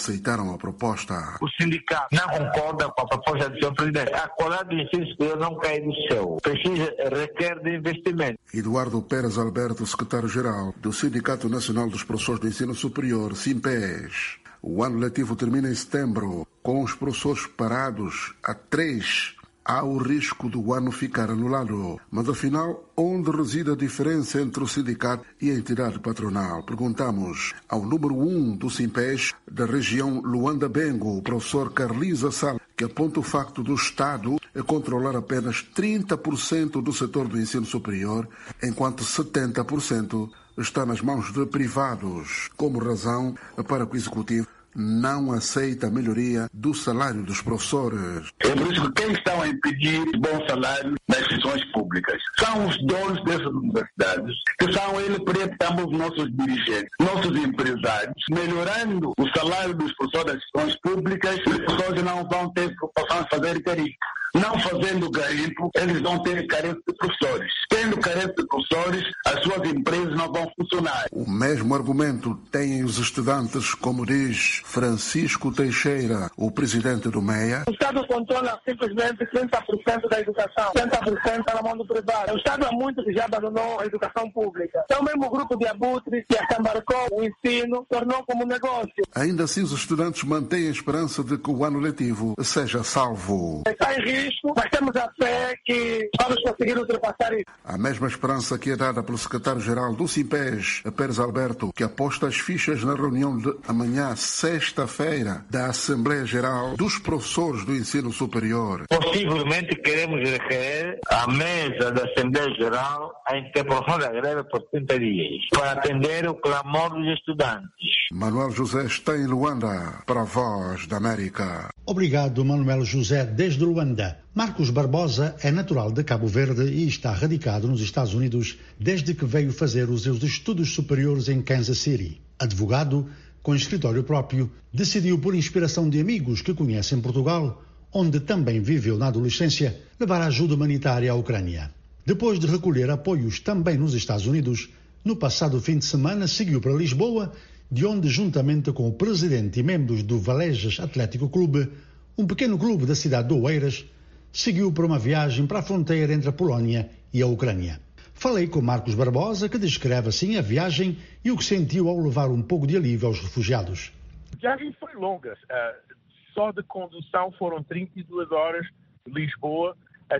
aceitaram a proposta. O sindicato não concorda com a proposta do senhor Presidente. A qualidade do ensino superior não cai do céu. Precisa, requer de investimento. Eduardo Pérez Alberto, secretário-geral do Sindicato Nacional dos Professores do Ensino Superior, SINPES. O ano letivo termina em setembro, com os professores parados a três. Há o risco do ano ficar anulado. Mas, afinal, onde reside a diferença entre o sindicato e a entidade patronal? Perguntamos ao número um do SINPES da região Luanda-Bengo, o professor Carlisa Sal, que aponta o facto do Estado a controlar apenas trinta por cento do setor do ensino superior, enquanto setenta por cento está nas mãos de privados, como razão para que o Executivo não aceita a melhoria do salário dos professores. É por isso que quem estão a impedir bom salário das instituições públicas são os donos dessas universidades, que são eles também os nossos dirigentes, nossos empresários. Melhorando o salário dos professores das instituições públicas, os professores não vão ter preocupação de fazer garimpo. Não fazendo garimpo, eles vão ter carência de professores. Tendo carência de professores, as suas empresas não vão funcionar. O mesmo argumento têm os estudantes, como diz Francisco Teixeira, o presidente do MEA. O Estado controla simplesmente trinta por cento da educação, setenta por cento está na mão do privado. O Estado há muito que já abandonou a educação pública. É o mesmo grupo de abutres que assambarcou o ensino, tornou como negócio. Ainda assim, os estudantes mantêm a esperança de que o ano letivo seja salvo. Está em risco, mas temos a fé que vamos conseguir ultrapassar isso. A mesma esperança que é dada pelo secretário-geral do SINPES, Pérez Alberto, que aposta as fichas na reunião de amanhã, sexta-feira, da Assembleia Geral dos Professores do Ensino Superior. Possivelmente queremos requerer à mesa da Assembleia Geral a interrupção da greve por trinta dias, para atender o clamor dos estudantes. Manuel José está em Luanda, para a Voz da América. Obrigado, Manuel José, desde Luanda. Marcos Barbosa é natural de Cabo Verde e está radicado nos Estados Unidos desde que veio fazer os seus estudos superiores em Kansas City. Advogado, com escritório próprio, decidiu, por inspiração de amigos que conhece em Portugal, onde também viveu na adolescência, levar ajuda humanitária à Ucrânia. Depois de recolher apoios também nos Estados Unidos, no passado fim de semana seguiu para Lisboa, de onde, juntamente com o presidente e membros do Valejas Atlético Clube, um pequeno clube da cidade de Oeiras, seguiu para uma viagem para a fronteira entre a Polónia e a Ucrânia. Falei com Marcos Barbosa, que descreve assim a viagem e o que sentiu ao levar um pouco de alívio aos refugiados. A viagem foi longa. Uh, só de condução foram trinta e duas horas de Lisboa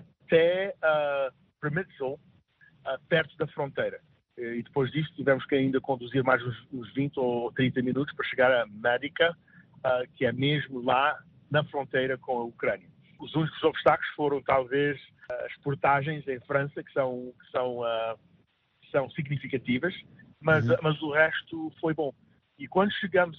até uh, Promysl, uh, perto da fronteira. E depois disso tivemos que ainda conduzir mais uns, uns vinte ou trinta minutos para chegar a Medica, uh, que é mesmo lá na fronteira com a Ucrânia. Os únicos obstáculos foram talvez as portagens em França, que são, que são, uh, são significativas, mas, uhum. mas o resto foi bom. E quando chegamos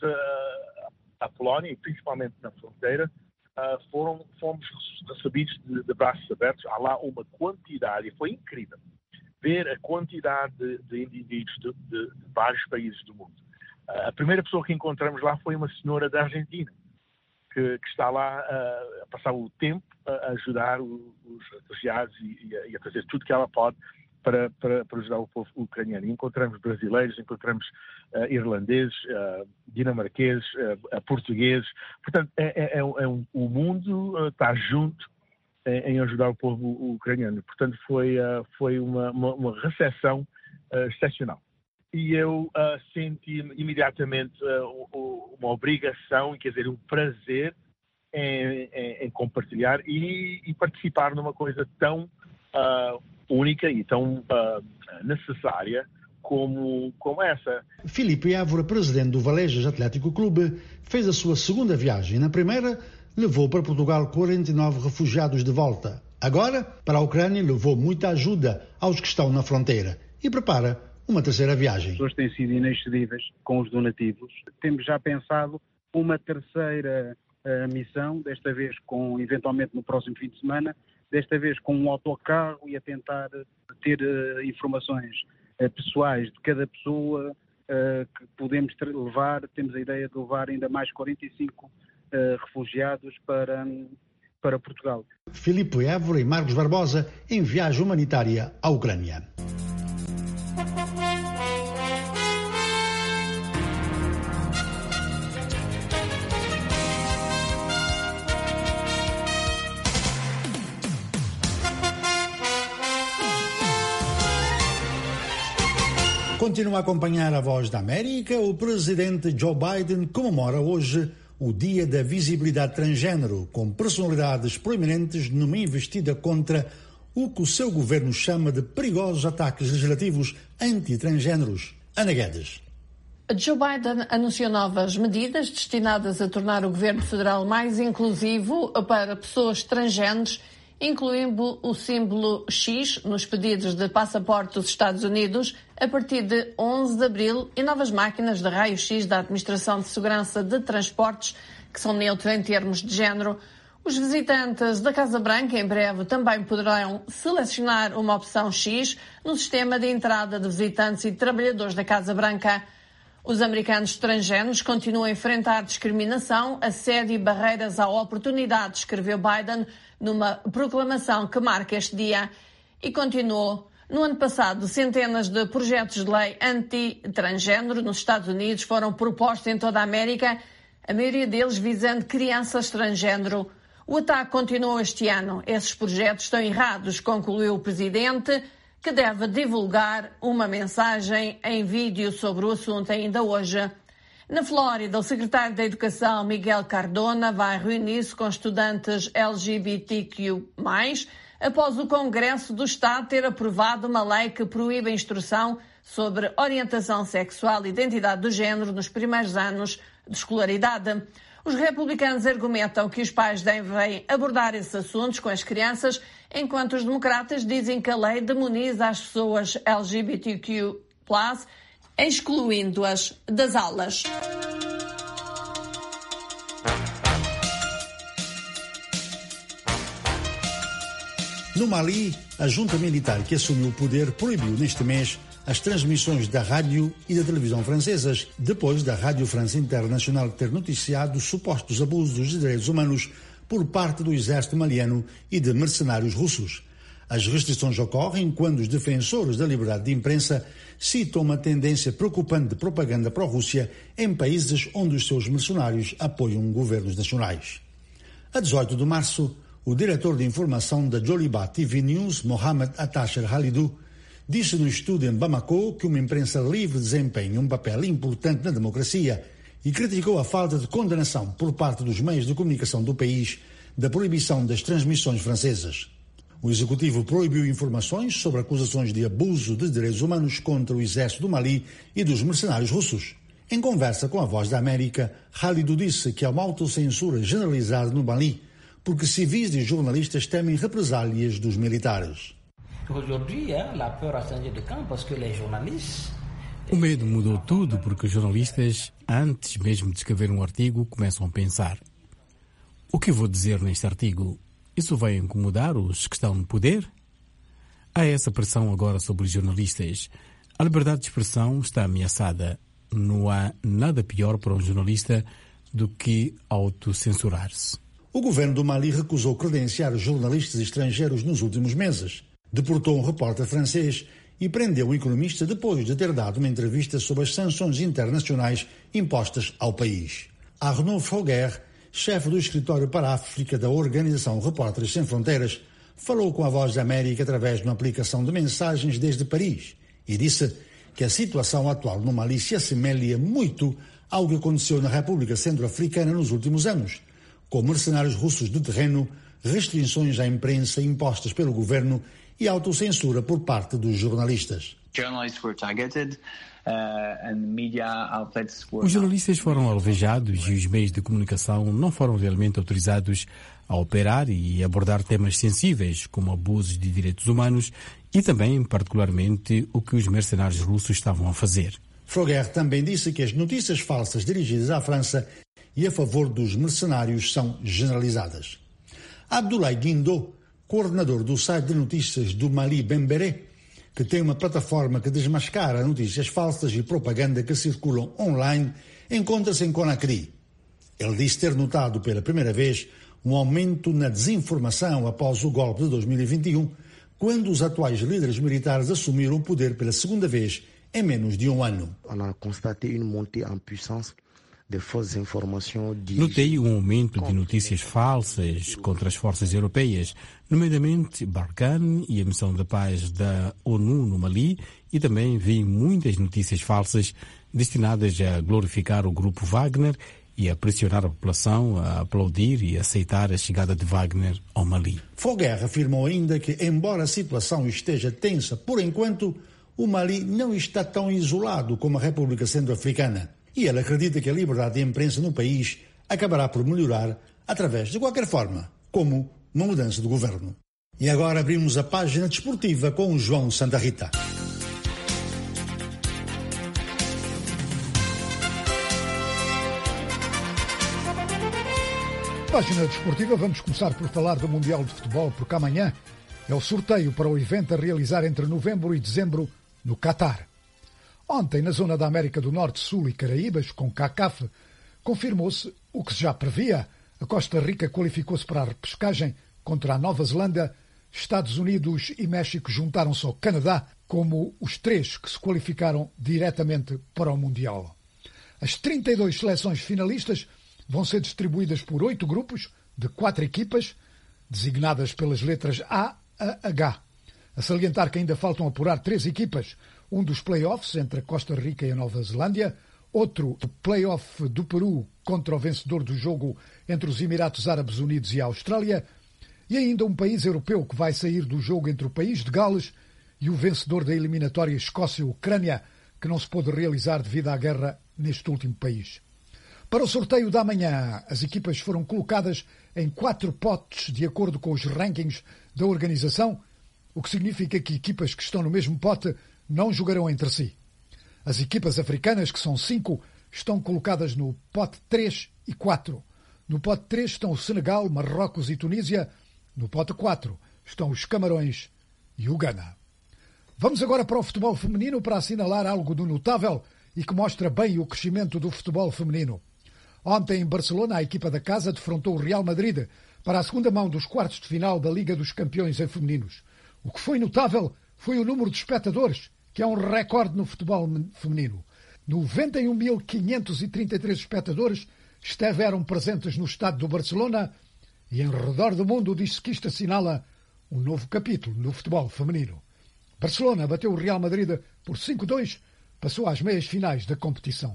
à Polónia, principalmente na fronteira, uh, foram, fomos recebidos de, de braços abertos. Há lá uma quantidade, e foi incrível ver a quantidade de, de indivíduos de, de, de vários países do mundo. Uh, a primeira pessoa que encontramos lá foi uma senhora da Argentina, que, que está lá uh, a passar o tempo a ajudar o, os refugiados e, e, a, e a fazer tudo que ela pode para, para, para ajudar o povo ucraniano. E encontramos brasileiros, encontramos uh, irlandeses, uh, dinamarqueses, uh, portugueses. Portanto, é, é, é um, o mundo uh, está junto em, em ajudar o povo ucraniano. Portanto, foi, uh, foi uma, uma, uma recepção uh, excepcional. E eu uh, senti imediatamente uh, uma obrigação, quer dizer, um prazer em, em, em compartilhar e, e participar numa coisa tão uh, única e tão uh, necessária como, como essa. Filipe Évora, presidente do Valejas Atlético Clube, fez a sua segunda viagem. Na primeira, levou para Portugal quarenta e nove refugiados de volta. Agora, para a Ucrânia, levou muita ajuda aos que estão na fronteira e prepara uma terceira viagem. As pessoas têm sido inexcedíveis com os donativos. Temos já pensado uma terceira uh, missão, desta vez com, eventualmente no próximo fim de semana, desta vez com um autocarro e a tentar ter uh, informações uh, pessoais de cada pessoa uh, que podemos ter, levar. Temos a ideia de levar ainda mais quarenta e cinco uh, refugiados para, para Portugal. Filipe Évora e Marcos Barbosa em viagem humanitária à Ucrânia. Continua a acompanhar a Voz da América. O presidente Joe Biden comemora hoje o Dia da Visibilidade Transgênero, com personalidades proeminentes numa investida contra o que o seu governo chama de perigosos ataques legislativos anti-transgêneros. Ana Guedes. Joe Biden anunciou novas medidas destinadas a tornar o governo federal mais inclusivo para pessoas transgêneros, incluindo o símbolo X nos pedidos de passaporte dos Estados Unidos a partir de onze de abril e novas máquinas de raio-X da Administração de Segurança de Transportes que são neutras em termos de género. Os visitantes da Casa Branca em breve também poderão selecionar uma opção X no sistema de entrada de visitantes e trabalhadores da Casa Branca. Os americanos transgêneros continuam a enfrentar discriminação, assédio e barreiras à oportunidade, escreveu Biden numa proclamação que marca este dia. E continuou. No ano passado, centenas de projetos de lei anti-transgênero nos Estados Unidos foram propostos em toda a América, a maioria deles visando crianças transgênero. O ataque continuou este ano. Esses projetos estão errados, concluiu o presidente, que deve divulgar uma mensagem em vídeo sobre o assunto ainda hoje. Na Flórida, o secretário da Educação, Miguel Cardona, vai reunir-se com estudantes L G B T Q mais, após o Congresso do Estado ter aprovado uma lei que proíbe a instrução sobre orientação sexual e identidade do género nos primeiros anos de escolaridade. Os republicanos argumentam que os pais devem abordar esses assuntos com as crianças, enquanto os democratas dizem que a lei demoniza as pessoas L G B T Q plus, excluindo-as das aulas. No Mali, a junta militar que assumiu o poder proibiu neste mês as transmissões da rádio e da televisão francesas, depois da Rádio France Internacional ter noticiado supostos abusos de direitos humanos por parte do exército maliano e de mercenários russos. As restrições ocorrem quando os defensores da liberdade de imprensa citam uma tendência preocupante de propaganda pró-Rússia em países onde os seus mercenários apoiam governos nacionais. A dezoito de março, o diretor de informação da Joliba T V News, Mohamed Atasher Halidou, disse no estudo em Bamako que uma imprensa livre desempenha um papel importante na democracia e criticou a falta de condenação por parte dos meios de comunicação do país da proibição das transmissões francesas. O executivo proibiu informações sobre acusações de abuso de direitos humanos contra o exército do Mali e dos mercenários russos. Em conversa com a Voz da América, Halidou disse que há uma autocensura generalizada no Mali porque civis e jornalistas temem represálias dos militares. O medo mudou tudo porque os jornalistas, antes mesmo de escrever um artigo, começam a pensar: o que vou dizer neste artigo? Isso vai incomodar os que estão no poder? Há essa pressão agora sobre os jornalistas. A liberdade de expressão está ameaçada. Não há nada pior para um jornalista do que autocensurar-se. O governo do Mali recusou credenciar jornalistas estrangeiros nos últimos meses. Deportou um repórter francês e prendeu um economista depois de ter dado uma entrevista sobre as sanções internacionais impostas ao país. Arnaud Foguer, chefe do escritório para a África da Organização Repórteres Sem Fronteiras, falou com a Voz da América através de uma aplicação de mensagens desde Paris e disse que a situação atual no Mali se assemelha muito ao que aconteceu na República Centro-Africana nos últimos anos, com mercenários russos de terreno, restrições à imprensa impostas pelo governo e autocensura por parte dos jornalistas. Os jornalistas foram alvejados e os meios de comunicação não foram realmente autorizados a operar e abordar temas sensíveis, como abusos de direitos humanos e também, particularmente, o que os mercenários russos estavam a fazer. Foguer também disse que as notícias falsas dirigidas à França e a favor dos mercenários são generalizadas. Abdoulaye Guindo, coordenador do site de notícias do Mali Bembere, que tem uma plataforma que desmascara notícias falsas e propaganda que circulam online, encontra-se em Conakry. Ele disse ter notado pela primeira vez um aumento na desinformação após o golpe de dois mil e vinte e um, quando os atuais líderes militares assumiram o poder pela segunda vez em menos de um ano. On a constaté une montée en puissance de fausse information. Notei um aumento de notícias falsas contra as forças europeias, nomeadamente Barkhane e a missão de paz da ONU no Mali, e também vi muitas notícias falsas destinadas a glorificar o grupo Wagner e a pressionar a população a aplaudir e aceitar a chegada de Wagner ao Mali. Foguerra afirmou ainda que, embora a situação esteja tensa por enquanto, o Mali não está tão isolado como a República Centro-Africana. E ele acredita que a liberdade de imprensa no país acabará por melhorar através, de qualquer forma, como uma mudança de governo. E agora abrimos a página desportiva com o João Santa Rita. Página desportiva, vamos começar por falar do Mundial de Futebol, porque amanhã é o sorteio para o evento a realizar entre novembro e dezembro no Catar. Ontem, na zona da América do Norte, Sul e Caraíbas, com CACAF, confirmou-se o que se já previa. A Costa Rica qualificou-se para a repescagem contra a Nova Zelândia. Estados Unidos e México juntaram-se ao Canadá como os três que se qualificaram diretamente para o Mundial. As trinta e duas seleções finalistas vão ser distribuídas por oito grupos de quatro equipas, designadas pelas letras A a H. A salientar que ainda faltam apurar três equipas, um dos play-offs entre a Costa Rica e a Nova Zelândia, outro do play-off do Peru contra o vencedor do jogo entre os Emirados Árabes Unidos e a Austrália, e ainda um país europeu que vai sair do jogo entre o país de Gales e o vencedor da eliminatória Escócia-Ucrânia, que não se pôde realizar devido à guerra neste último país. Para o sorteio da manhã, as equipas foram colocadas em quatro potes de acordo com os rankings da organização, o que significa que equipas que estão no mesmo pote não jogarão entre si. As equipas africanas, que são cinco, estão colocadas no pote três e quatro. No pote três estão o Senegal, Marrocos e Tunísia. No pote quatro estão os Camarões e o Ghana. Vamos agora para o futebol feminino para assinalar algo do notável e que mostra bem o crescimento do futebol feminino. Ontem, em Barcelona, a equipa da casa defrontou o Real Madrid para a segunda mão dos quartos de final da Liga dos Campeões em femininos. O que foi notável foi o número de espectadores, que é um recorde no futebol feminino. noventa e um mil quinhentos e trinta e três espectadores estiveram presentes no estádio do Barcelona e em redor do mundo diz-se que isto assinala um novo capítulo no futebol feminino. Barcelona bateu o Real Madrid por cinco a dois, passou às meias finais da competição.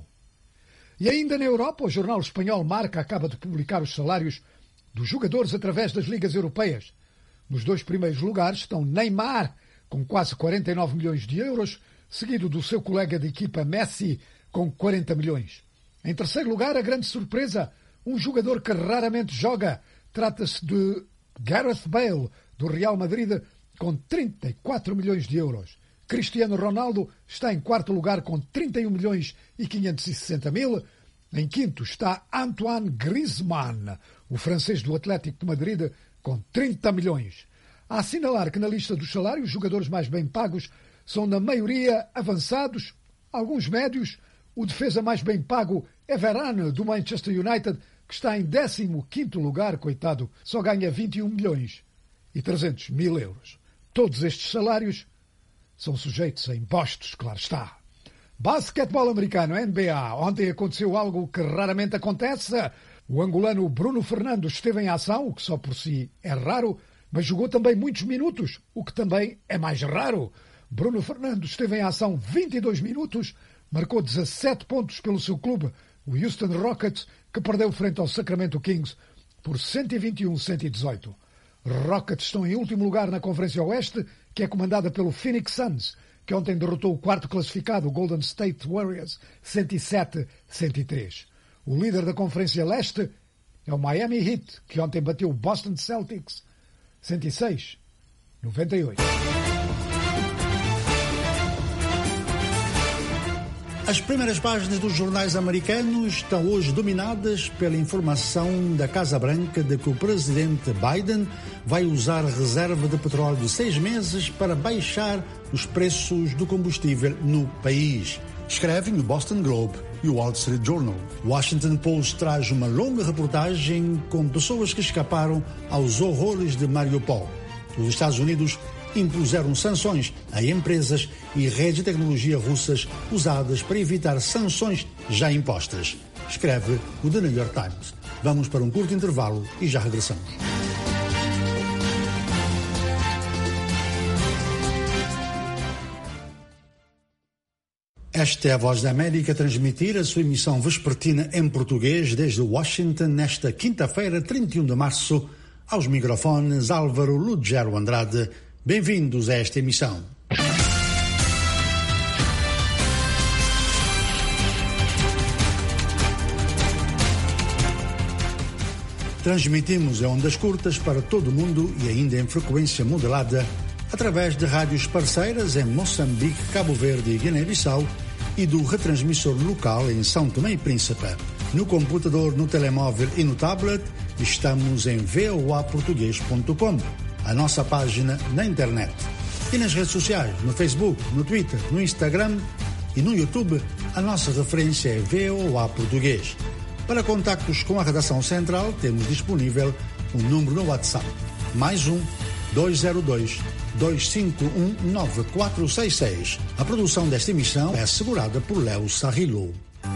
E ainda na Europa, o jornal espanhol Marca acaba de publicar os salários dos jogadores através das ligas europeias. Nos dois primeiros lugares estão Neymar, com quase quarenta e nove milhões de euros, seguido do seu colega de equipa Messi, com quarenta milhões. Em terceiro lugar, a grande surpresa, um jogador que raramente joga. Trata-se de Gareth Bale, do Real Madrid, com trinta e quatro milhões de euros. Cristiano Ronaldo está em quarto lugar com trinta e um milhões e quinhentos e sessenta mil. Em quinto está Antoine Griezmann, o francês do Atlético de Madrid, com trinta milhões. A assinalar que na lista dos salários os jogadores mais bem pagos são na maioria avançados, alguns médios. O defesa mais bem pago é Varane, do Manchester United, que está em décimo quinto lugar, coitado, só ganha vinte e um milhões e trezentos mil euros. Todos estes salários são sujeitos a impostos, claro está. Basquetebol americano, N B A. Ontem aconteceu algo que raramente acontece. O angolano Bruno Fernandes esteve em ação, o que só por si é raro, mas jogou também muitos minutos, o que também é mais raro. Bruno Fernandes esteve em ação vinte e dois minutos, marcou dezassete pontos pelo seu clube, o Houston Rockets, que perdeu frente ao Sacramento Kings por cento e vinte e um a cento e dezoito. Rockets estão em último lugar na Conferência Oeste, que é comandada pelo Phoenix Suns, que ontem derrotou o quarto classificado, o Golden State Warriors, cento e sete a cento e três. O líder da Conferência Leste é o Miami Heat, que ontem bateu o Boston Celtics, cento e seis a noventa e oito. As primeiras páginas dos jornais americanos estão hoje dominadas pela informação da Casa Branca de que o presidente Biden vai usar a reserva de petróleo de seis meses para baixar os preços do combustível no país. Escrevem o Boston Globe e o Wall Street Journal. O Washington Post traz uma longa reportagem com pessoas que escaparam aos horrores de Mariupol. Os Estados Unidos impuseram sanções a empresas e redes de tecnologia russas usadas para evitar sanções já impostas. Escreve o The New York Times. Vamos para um curto intervalo e já regressamos. Esta é a Voz da América a transmitir a sua emissão vespertina em português desde Washington nesta quinta-feira, trinta e um de março. Aos microfones, Álvaro Lugero Andrade. Bem-vindos a esta emissão. Transmitimos em ondas curtas para todo o mundo e ainda em frequência modulada através de rádios parceiras em Moçambique, Cabo Verde e Guiné-Bissau e do retransmissor local em São Tomé e Príncipe. No computador, no telemóvel e no tablet, estamos em v o a português ponto com, a nossa página na internet. E nas redes sociais, no Facebook, no Twitter, no Instagram e no YouTube, a nossa referência é V O A Português. Para contactos com a redação central, temos disponível um número no WhatsApp, mais um dois zero dois, dois cinco um, nove quatro seis seis. A produção desta emissão é assegurada por Léo Sarrilou.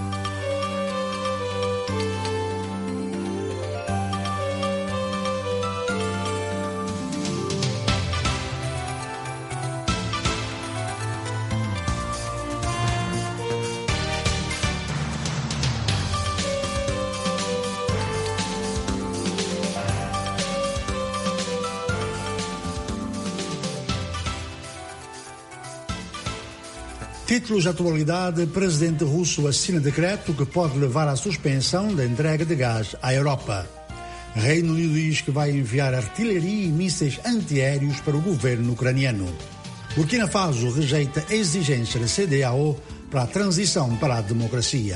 Títulos de atualidade: presidente russo assina decreto que pode levar à suspensão da entrega de gás à Europa. Reino Unido diz que vai enviar artilharia e mísseis antiaéreos para o governo ucraniano. Burkina Faso rejeita a exigência da C D A O para a transição para a democracia.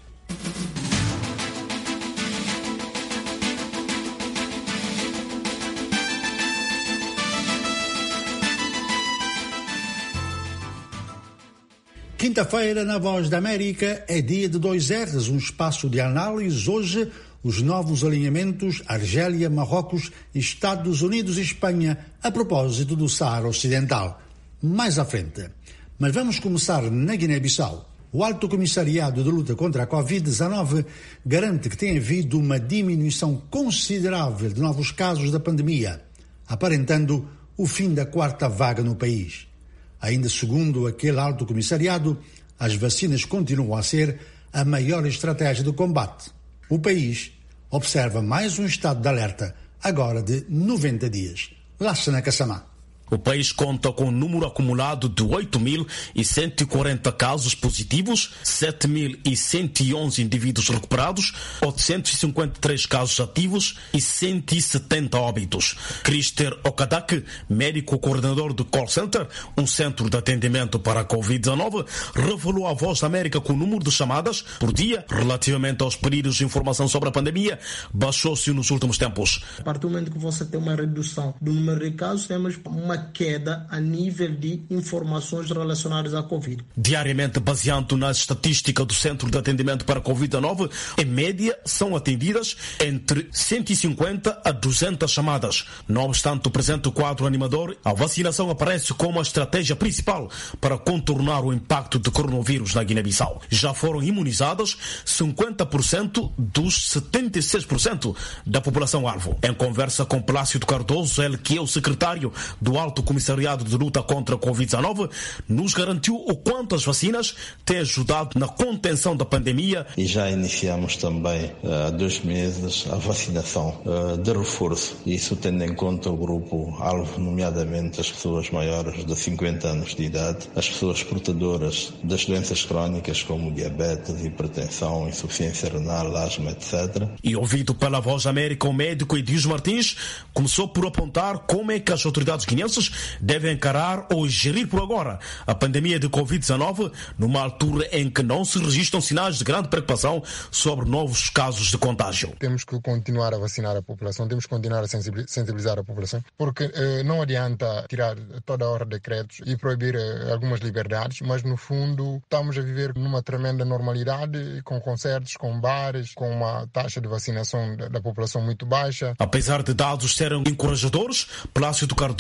Quinta-feira, na Voz da América, é dia de dois R's, um espaço de análise. Hoje, os novos alinhamentos Argélia, Marrocos, Estados Unidos e Espanha, a propósito do Saara Ocidental. Mais à frente. Mas vamos começar na Guiné-Bissau. O Alto Comissariado de Luta contra a covid dezenove garante que tem havido uma diminuição considerável de novos casos da pandemia, aparentando o fim da quarta vaga no país. Ainda segundo aquele alto comissariado, as vacinas continuam a ser a maior estratégia de combate. O país observa mais um estado de alerta, agora de noventa dias. Lassana Kassamá. O país conta com um número acumulado de oito mil cento e quarenta casos positivos, sete mil cento e onze indivíduos recuperados, oitocentos e cinquenta e três casos ativos e cento e setenta óbitos. Christer Okadak, médico coordenador do Call Center, um centro de atendimento para a covid dezenove, revelou à Voz da América que o número de chamadas por dia, relativamente aos pedidos de informação sobre a pandemia, baixou-se nos últimos tempos. A partir do momento que você tem uma redução do número de casos, temos uma queda a nível de informações relacionadas à Covid. Diariamente, baseando na estatística do Centro de Atendimento para a covid dezenove, em média são atendidas entre cento e cinquenta a duzentas chamadas. Não obstante o presente quadro animador, a vacinação aparece como a estratégia principal para contornar o impacto do coronavírus na Guiné-Bissau. Já foram imunizadas cinquenta por cento dos setenta e seis por cento da população-alvo. Em conversa com Plácido Cardoso, ele que é o secretário do Alto Comissariado de Luta contra a covid dezenove, nos garantiu o quanto as vacinas têm ajudado na contenção da pandemia. E já iniciamos também há dois meses a vacinação de reforço, isso tendo em conta o grupo-alvo, nomeadamente as pessoas maiores de cinquenta anos de idade, as pessoas portadoras das doenças crónicas como diabetes, hipertensão, insuficiência renal, asma, etcétera. E ouvido pela Voz da América, o médico Edilson Martins começou por apontar como é que as autoridades guineenses devem encarar ou gerir por agora a pandemia de covid dezenove, numa altura em que não se registram sinais de grande preocupação sobre novos casos de contágio. Temos que continuar a vacinar a população, temos que continuar a sensibilizar a população, porque eh, não adianta tirar toda a hora decretos e proibir eh, algumas liberdades, mas no fundo estamos a viver numa tremenda normalidade, com concertos, com bares, com uma taxa de vacinação da, da população muito baixa. Apesar de dados serem encorajadores, Plácido Cardoso,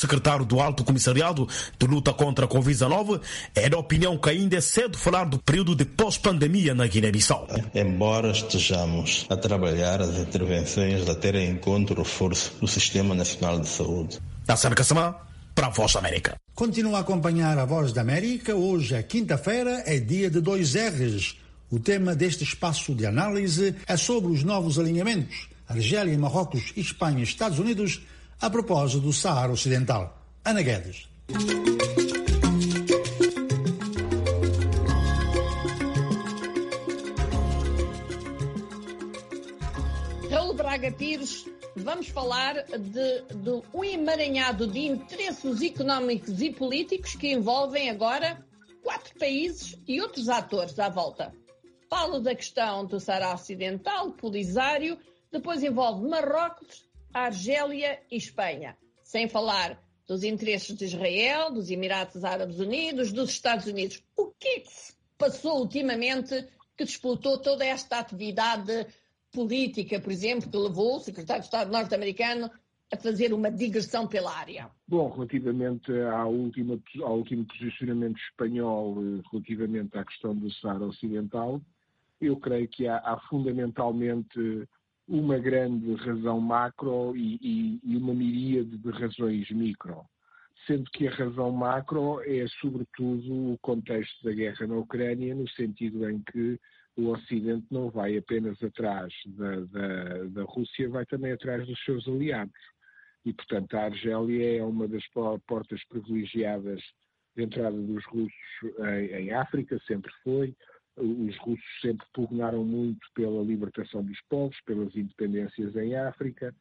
secretário do Alto Comissariado de Luta contra a covid dezenove, é da opinião que ainda é cedo falar do período de pós-pandemia na Guiné-Bissau. Embora estejamos a trabalhar as intervenções a ter em conta o reforço do Sistema Nacional de Saúde. Nasser Kassamá, para a Voz da América. Continua a acompanhar a Voz da América. Hoje é quinta-feira, é dia de dois R's. O tema deste espaço de análise é sobre os novos alinhamentos Argélia, Marrocos, Espanha e Estados Unidos a propósito do Saara Ocidental. Ana Guedes. Raul Braga Pires, vamos falar de, de um emaranhado de interesses económicos e políticos que envolvem agora quatro países e outros atores à volta. Falo da questão do Saara Ocidental, Polisário, depois envolve Marrocos, Argélia e Espanha. Sem falar dos interesses de Israel, dos Emirados Árabes Unidos, dos Estados Unidos. O que é que se passou ultimamente que disputou toda esta atividade política, por exemplo, que levou o secretário de Estado norte-americano a fazer uma digressão pela área? Bom, relativamente ao último, ao último posicionamento espanhol, relativamente à questão do Saara Ocidental, eu creio que há, há fundamentalmente uma grande razão macro e, e, e uma miríade de razões micro, sendo que a razão macro é sobretudo o contexto da guerra na Ucrânia, no sentido em que o Ocidente não vai apenas atrás da, da, da Rússia, vai também atrás dos seus aliados. E, portanto, a Argélia é uma das portas privilegiadas de entrada dos russos em, em África, sempre foi. Os russos sempre pugnaram muito pela libertação dos povos, pelas independências em África,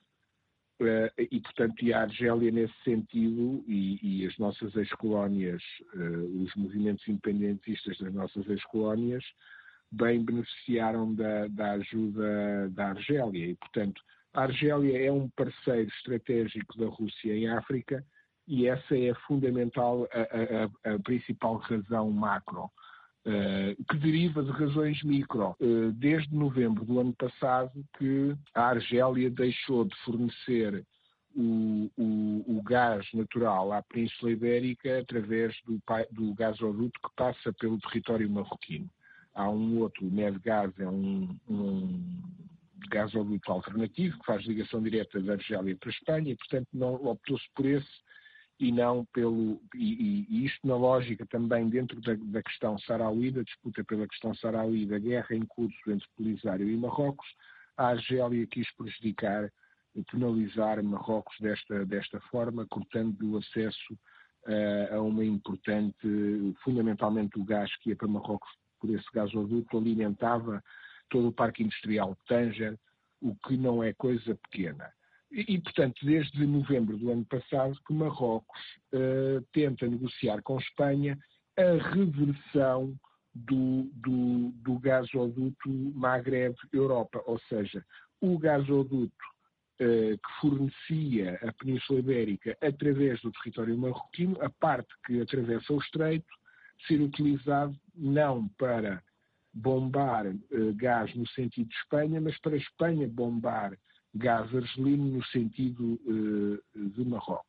e, portanto, e a Argélia nesse sentido, e, e as nossas ex-colónias, os movimentos independentistas das nossas ex-colónias, bem beneficiaram da, da ajuda da Argélia. E, portanto, a Argélia é um parceiro estratégico da Rússia em África, e essa é fundamental, a, a, a principal razão macro. Uh, que deriva de razões micro. Uh, desde novembro do ano passado que a Argélia deixou de fornecer o, o, o gás natural à Península Ibérica através do, do gasoduto que passa pelo território marroquino. Há um outro, o Medgaz, é um, um gasoduto alternativo que faz ligação direta da Argélia para a Espanha e, portanto, não optou-se por esse e não pelo, e, e isto na lógica também dentro da, da questão Saaraui, da disputa pela questão Saaraui, da guerra em curso entre Polisário e Marrocos, a Argélia quis prejudicar e penalizar Marrocos desta, desta forma, cortando o acesso uh, a uma importante, fundamentalmente o gás que ia para Marrocos por esse gasoduto, alimentava todo o parque industrial de Tânger, o que não é coisa pequena. E, e, portanto, desde novembro do ano passado que Marrocos uh, tenta negociar com Espanha a reversão do, do, do gasoduto Maghreb-Europa, ou seja, o gasoduto uh, que fornecia a Península Ibérica através do território marroquino, a parte que atravessa o Estreito, ser utilizado não para bombar uh, gás no sentido de Espanha, mas para a Espanha bombar gás argelino no sentido uh, de Marrocos.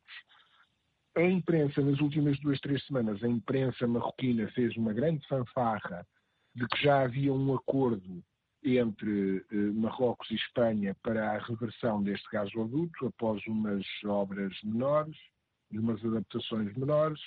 A imprensa, nas últimas duas, três semanas, a imprensa marroquina fez uma grande fanfarra de que já havia um acordo entre uh, Marrocos e Espanha para a reversão deste gasoduto, após umas obras menores, umas adaptações menores,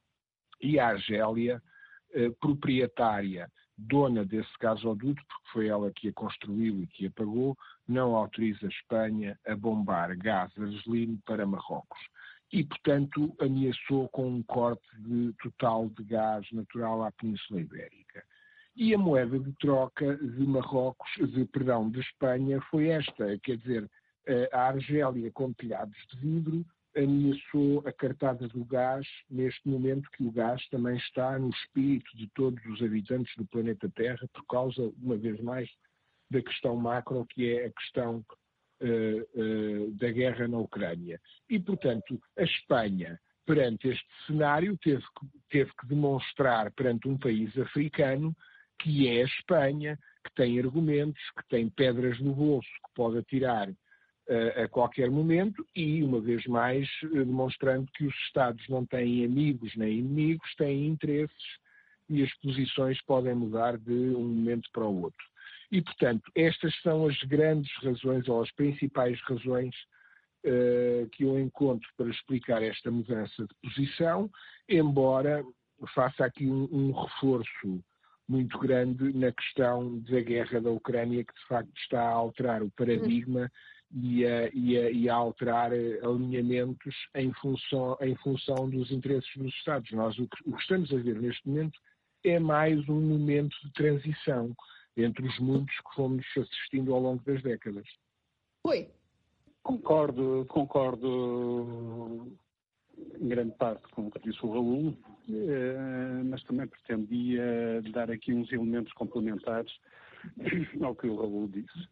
e a Argélia, uh, proprietária, dona desse gasoduto, porque foi ela que a construiu e que a pagou, não autoriza a Espanha a bombar gás argelino para Marrocos. E, portanto, ameaçou com um corte de, total de gás natural à Península Ibérica. E a moeda de troca de Marrocos, de, perdão, de Espanha foi esta, quer dizer, a Argélia com telhados de vidro ameaçou a cartada do gás neste momento que o gás também está no espírito de todos os habitantes do planeta Terra por causa, uma vez mais, da questão macro, que é a questão uh, uh, da guerra na Ucrânia. E, portanto, a Espanha, perante este cenário, teve que, teve que demonstrar perante um país africano que é a Espanha, que tem argumentos, que tem pedras no bolso, que pode atirar uh, a qualquer momento e, uma vez mais, uh, demonstrando que os Estados não têm amigos nem inimigos, têm interesses e as posições podem mudar de um momento para o outro. E, portanto, estas são as grandes razões ou as principais razões uh, que eu encontro para explicar esta mudança de posição, embora faça aqui um, um reforço muito grande na questão da guerra da Ucrânia, que de facto está a alterar o paradigma e a, e a, e a alterar alinhamentos em função, em função dos interesses dos Estados. Nós o que, o que estamos a ver neste momento é mais um momento de transição entre os mundos que fomos assistindo ao longo das décadas. Oi. Concordo, concordo em grande parte com o que disse o Raul, mas também pretendia dar aqui uns elementos complementares ao que o Raul disse.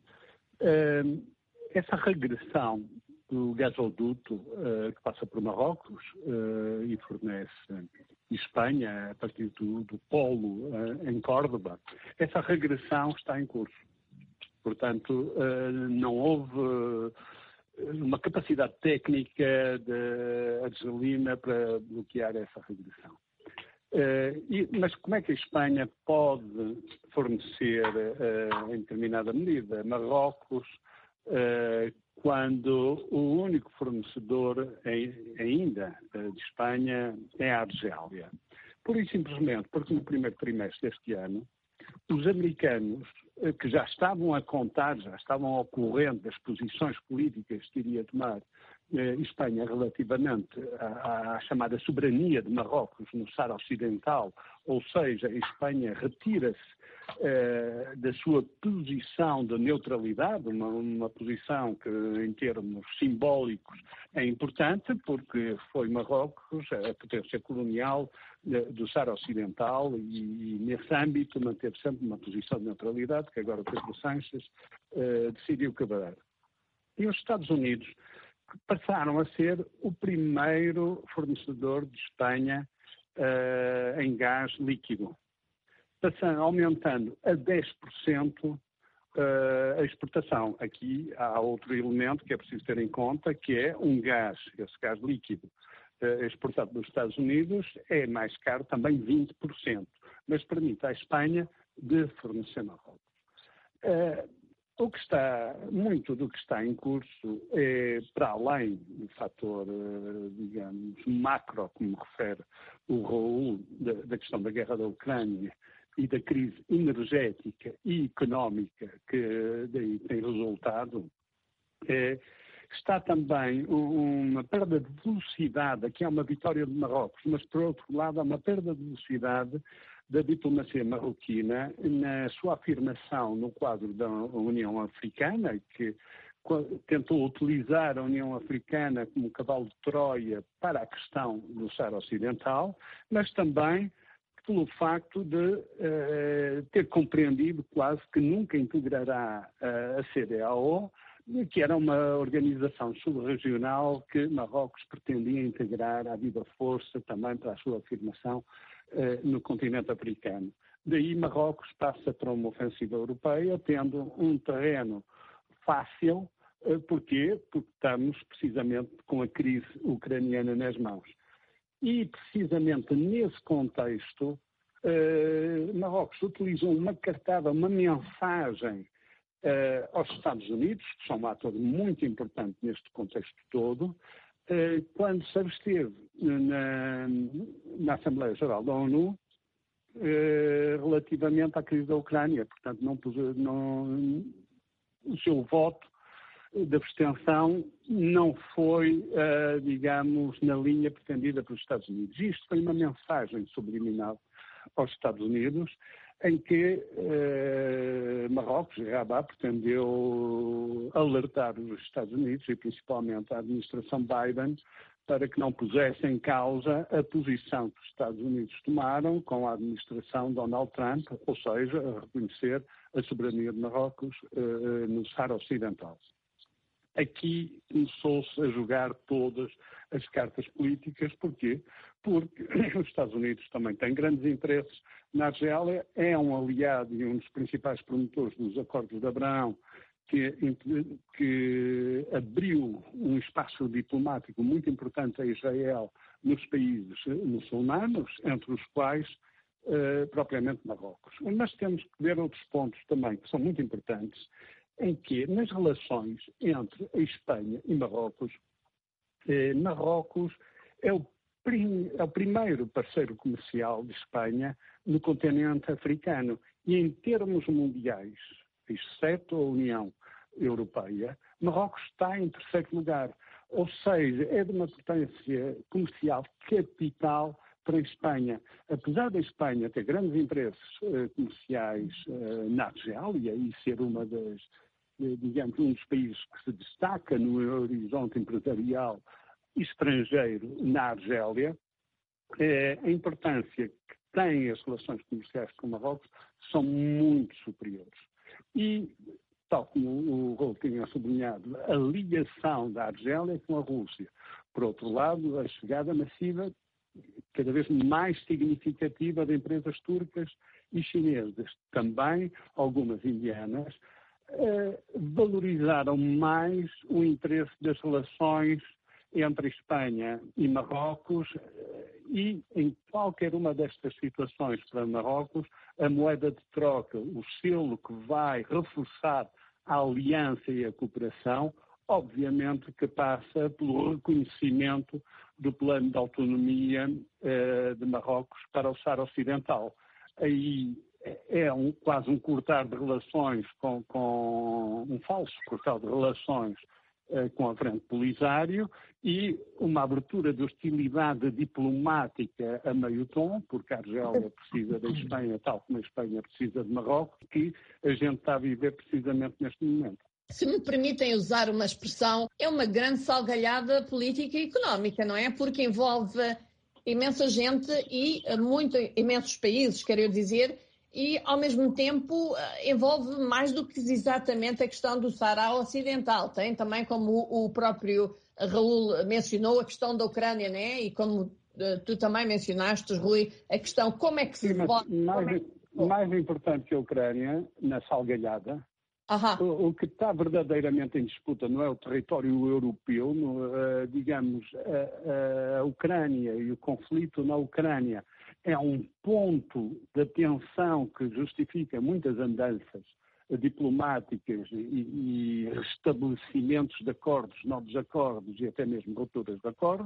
Essa regressão do gasoduto que passa por Marrocos e fornece Espanha a partir do, do polo em Córdoba, essa regressão está em curso. Portanto, não houve uma capacidade técnica da Argelina para bloquear essa regressão. Uh, e, mas como é que a Espanha pode fornecer, uh, em determinada medida, Marrocos, uh, quando o único fornecedor em, ainda uh, de Espanha é a Argélia? Pura e simplesmente porque no primeiro trimestre deste ano, os americanos, que já estavam a contar, já estavam ao corrente das posições políticas que iria tomar eh, Espanha relativamente à, à chamada soberania de Marrocos no Saara Ocidental, ou seja, a Espanha retira-se eh, da sua posição de neutralidade, uma, uma posição que em termos simbólicos é importante, porque foi Marrocos a potência colonial do Saara Ocidental e, e nesse âmbito manteve sempre uma posição de neutralidade que agora o Pedro Sánchez uh, decidiu quebrar. E os Estados Unidos passaram a ser o primeiro fornecedor de Espanha uh, em gás líquido, passando, aumentando a dez por cento uh, a exportação. Aqui há outro elemento que é preciso ter em conta, que é um gás, esse gás líquido, exportado dos Estados Unidos é mais caro, também vinte por cento, mas permite à Espanha de fornecer Marrocos. Uh, o que está, muito do que está em curso é, para além do fator, uh, digamos, macro, como refere o Raul, da, da questão da guerra da Ucrânia e da crise energética e económica que daí tem resultado, é está também uma perda de velocidade, aqui há uma vitória de Marrocos, mas por outro lado há uma perda de velocidade da diplomacia marroquina na sua afirmação no quadro da União Africana, que tentou utilizar a União Africana como cavalo de Troia para a questão do Saara Ocidental, mas também pelo facto de uh, ter compreendido quase que nunca integrará uh, a C D A O, que era uma organização subregional que Marrocos pretendia integrar à viva força também para a sua afirmação eh, no continente africano. Daí Marrocos passa para uma ofensiva europeia, tendo um terreno fácil. Eh, porquê? Porque estamos precisamente com a crise ucraniana nas mãos. E precisamente nesse contexto, eh, Marrocos utilizou uma cartada, uma mensagem Uh, aos Estados Unidos, que são um ator muito importante neste contexto todo, uh, quando se absteve na, na Assembleia Geral da ONU uh, relativamente à crise da Ucrânia. Portanto, não, não, o seu voto de abstenção não foi, uh, digamos, na linha pretendida pelos Estados Unidos. Isto foi uma mensagem subliminal aos Estados Unidos, em que eh, Marrocos e Rabat pretendeu alertar os Estados Unidos e principalmente a administração Biden para que não pusesse em causa a posição que os Estados Unidos tomaram com a administração Donald Trump, ou seja, a reconhecer a soberania de Marrocos eh, no Saara Ocidental. Aqui começou-se a jogar todas as cartas políticas. Porquê? Porque os Estados Unidos também têm grandes interesses na Argélia, é um aliado e um dos principais promotores dos Acordos de Abraão que, que abriu um espaço diplomático muito importante a Israel nos países muçulmanos, entre os quais uh, propriamente Marrocos. Mas temos que ver outros pontos também que são muito importantes, em que nas relações entre a Espanha e Marrocos, eh, Marrocos é o, prim, é o primeiro parceiro comercial de Espanha no continente africano e em termos mundiais, exceto a União Europeia, Marrocos está em terceiro lugar, ou seja, é de uma potência comercial capital para a Espanha. Apesar da Espanha ter grandes interesses uh, comerciais uh, na Argélia e ser uma das, uh, digamos, um dos países que se destaca no horizonte empresarial estrangeiro na Argélia, uh, a importância que têm as relações comerciais com Marrocos são muito superiores. E, tal como o Raul tinha sublinhado, a ligação da Argélia com a Rússia. Por outro lado, a chegada massiva, cada vez mais significativa, de empresas turcas e chinesas. Também algumas indianas eh, valorizaram mais o interesse das relações entre Espanha e Marrocos eh, e, em qualquer uma destas situações para Marrocos, a moeda de troca, o selo que vai reforçar a aliança e a cooperação, obviamente que passa pelo reconhecimento do plano de autonomia eh, de Marrocos para o Saara Ocidental. Aí é um, quase um cortar de relações, com, com um falso cortar de relações eh, com a Frente Polisário e uma abertura de hostilidade diplomática a meio tom, porque a Argélia precisa da Espanha, tal como a Espanha precisa de Marrocos, que a gente está a viver precisamente neste momento. Se me permitem usar uma expressão, é uma grande salgalhada política e económica, não é? Porque envolve imensa gente e muito, imensos países, quero dizer, e ao mesmo tempo envolve mais do que exatamente a questão do Saara Ocidental. Tem também, como o próprio Raul mencionou, a questão da Ucrânia, não é? E como tu também mencionaste, Rui, a questão como é que se... Sim, pode... mais, é... mais importante que a Ucrânia, na salgalhada, Uhum. O, o que está verdadeiramente em disputa não é o território europeu, no, uh, digamos, a, a Ucrânia e o conflito na Ucrânia é um ponto de tensão que justifica muitas andanças diplomáticas e, e restabelecimentos de acordos, novos acordos e até mesmo rupturas de acordos.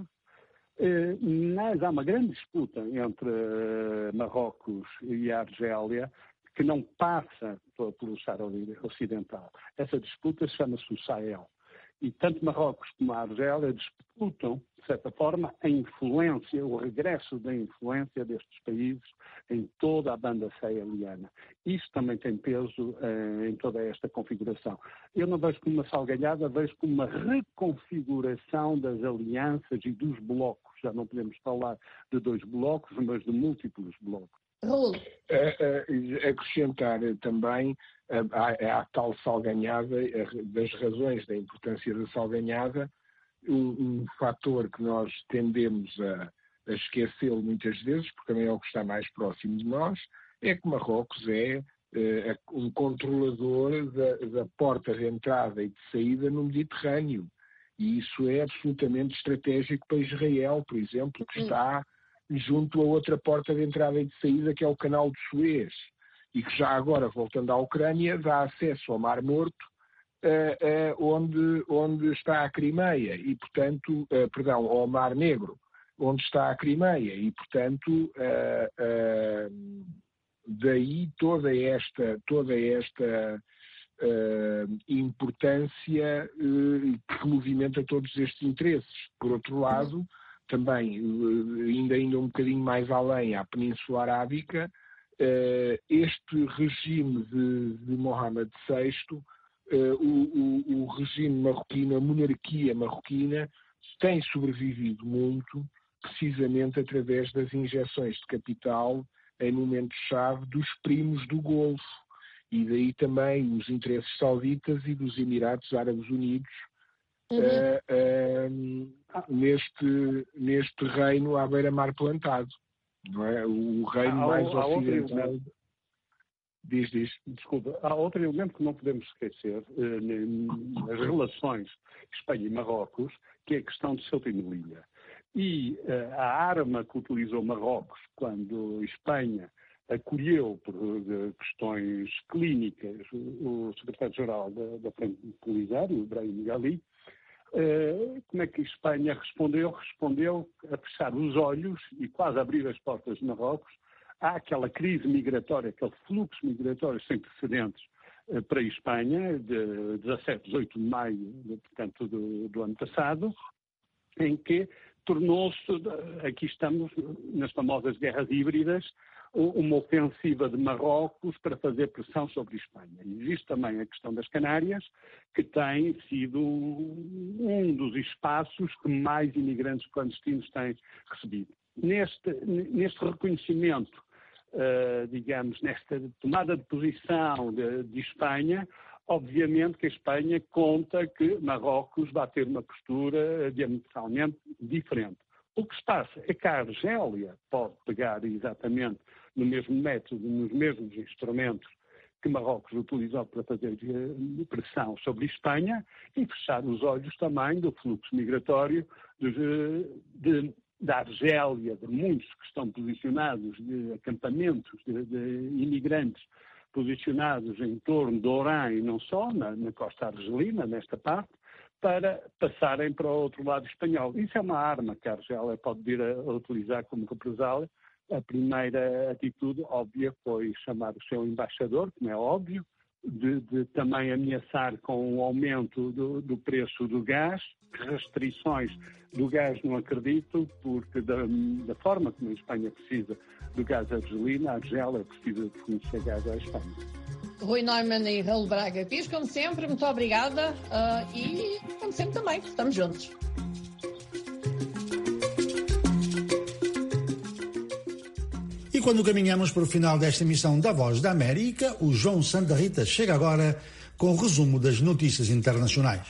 Uh, mas há uma grande disputa entre uh, Marrocos e a Argélia, que não passa pelo Saara Ocidental. Essa disputa chama-se o Sahel. E tanto Marrocos como a Argélia disputam, de certa forma, a influência, o regresso da influência destes países em toda a banda saheliana. Isso também tem peso eh, em toda esta configuração. Eu não vejo como uma salgalhada, vejo como uma reconfiguração das alianças e dos blocos. Já não podemos falar de dois blocos, mas de múltiplos blocos. Raul. Acrescentar também à, à tal salganhada, das razões da importância da salganhada, um, um fator que nós tendemos a, a esquecê-lo muitas vezes, porque também é o que está mais próximo de nós, é que Marrocos é, é um controlador da, da porta de entrada e de saída no Mediterrâneo. E isso é absolutamente estratégico para Israel, por exemplo, que está junto a outra porta de entrada e de saída, que é o Canal de Suez, e que já agora, voltando à Ucrânia, dá acesso ao Mar Morto, uh, uh, onde, onde está a Crimeia, e portanto, uh, perdão, ao Mar Negro, onde está a Crimeia, e portanto, uh, uh, daí toda esta, toda esta uh, importância uh, que movimenta todos estes interesses. Por outro lado, também, ainda, ainda um bocadinho mais além, à Península Arábica, este regime de, de Mohamed sexto, o, o, o regime marroquino, a monarquia marroquina, tem sobrevivido muito, precisamente através das injeções de capital em momentos-chave dos primos do Golfo, e daí também os interesses sauditas e dos Emirados Árabes Unidos, Uhum. Uh, uh, neste, neste reino à beira-mar plantado, não é? O reino há, mais há ocidental. Outro, Diz, diz, desculpa. Há outro elemento que não podemos esquecer eh, nas relações Espanha e Marrocos, que é a questão de Ceuta e Melilla. E eh, a arma que utilizou Marrocos quando Espanha acolheu, por uh, questões clínicas, o, o secretário-geral da, da Frente Polisário, Ibrahim Gali, uh, como é que Espanha respondeu? Respondeu a fechar os olhos e quase abrir as portas de Marrocos há aquela crise migratória, aquele fluxo migratório sem precedentes uh, para a Espanha, de dezassete, dezoito de maio, portanto, do, do ano passado, em que tornou-se, aqui estamos nas famosas guerras híbridas, uma ofensiva de Marrocos para fazer pressão sobre a Espanha. Existe também a questão das Canárias, que tem sido um dos espaços que mais imigrantes clandestinos têm recebido. Neste, neste reconhecimento, uh, digamos, nesta tomada de posição de, de Espanha, obviamente que a Espanha conta que Marrocos vai ter uma postura diametralmente diferente. O que se passa é que a Argélia pode pegar exatamente no mesmo método, nos mesmos instrumentos que Marrocos utilizou para fazer pressão sobre a Espanha e fechar os olhos também do fluxo migratório de, de, da Argélia, de muitos que estão posicionados, de acampamentos de, de imigrantes posicionados em torno de Oran e não só, na, na costa argelina, nesta parte, para passarem para o outro lado espanhol. Isso é uma arma que a Argélia pode vir a, a utilizar como represália. A primeira atitude óbvia foi chamar o seu embaixador, como é óbvio, de, de também ameaçar com o aumento do, do preço do gás. Restrições do gás não acredito, porque da, da forma como a Espanha precisa do gás argelino, a Argélia precisa de fornecer gás à Espanha. Rui Neumann e Raul Braga Pires, como sempre, muito obrigada uh, e, como sempre, também, estamos juntos. E quando caminhamos para o final desta emissão da Voz da América, o João Santa Rita chega agora com o resumo das notícias internacionais.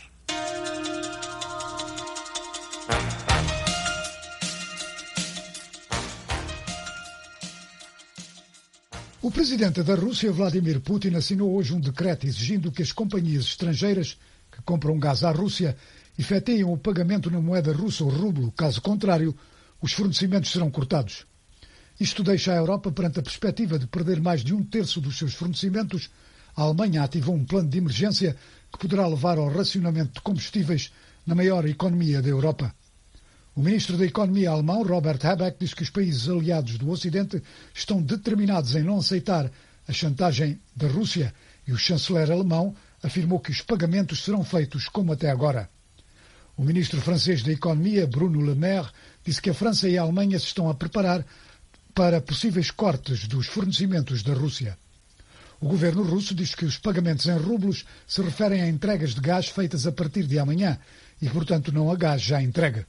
O presidente da Rússia, Vladimir Putin, assinou hoje um decreto exigindo que as companhias estrangeiras que compram gás à Rússia efetuem o pagamento na moeda russa ou rublo. Caso contrário, os fornecimentos serão cortados. Isto deixa a Europa perante a perspectiva de perder mais de um terço dos seus fornecimentos. A Alemanha ativou um plano de emergência que poderá levar ao racionamento de combustíveis na maior economia da Europa. O ministro da Economia alemão, Robert Habeck, diz que os países aliados do Ocidente estão determinados em não aceitar a chantagem da Rússia e o chanceler alemão afirmou que os pagamentos serão feitos como até agora. O ministro francês da Economia, Bruno Le Maire, disse que a França e a Alemanha se estão a preparar para possíveis cortes dos fornecimentos da Rússia. O governo russo diz que os pagamentos em rublos se referem a entregas de gás feitas a partir de amanhã e, portanto, não a gás já entregue.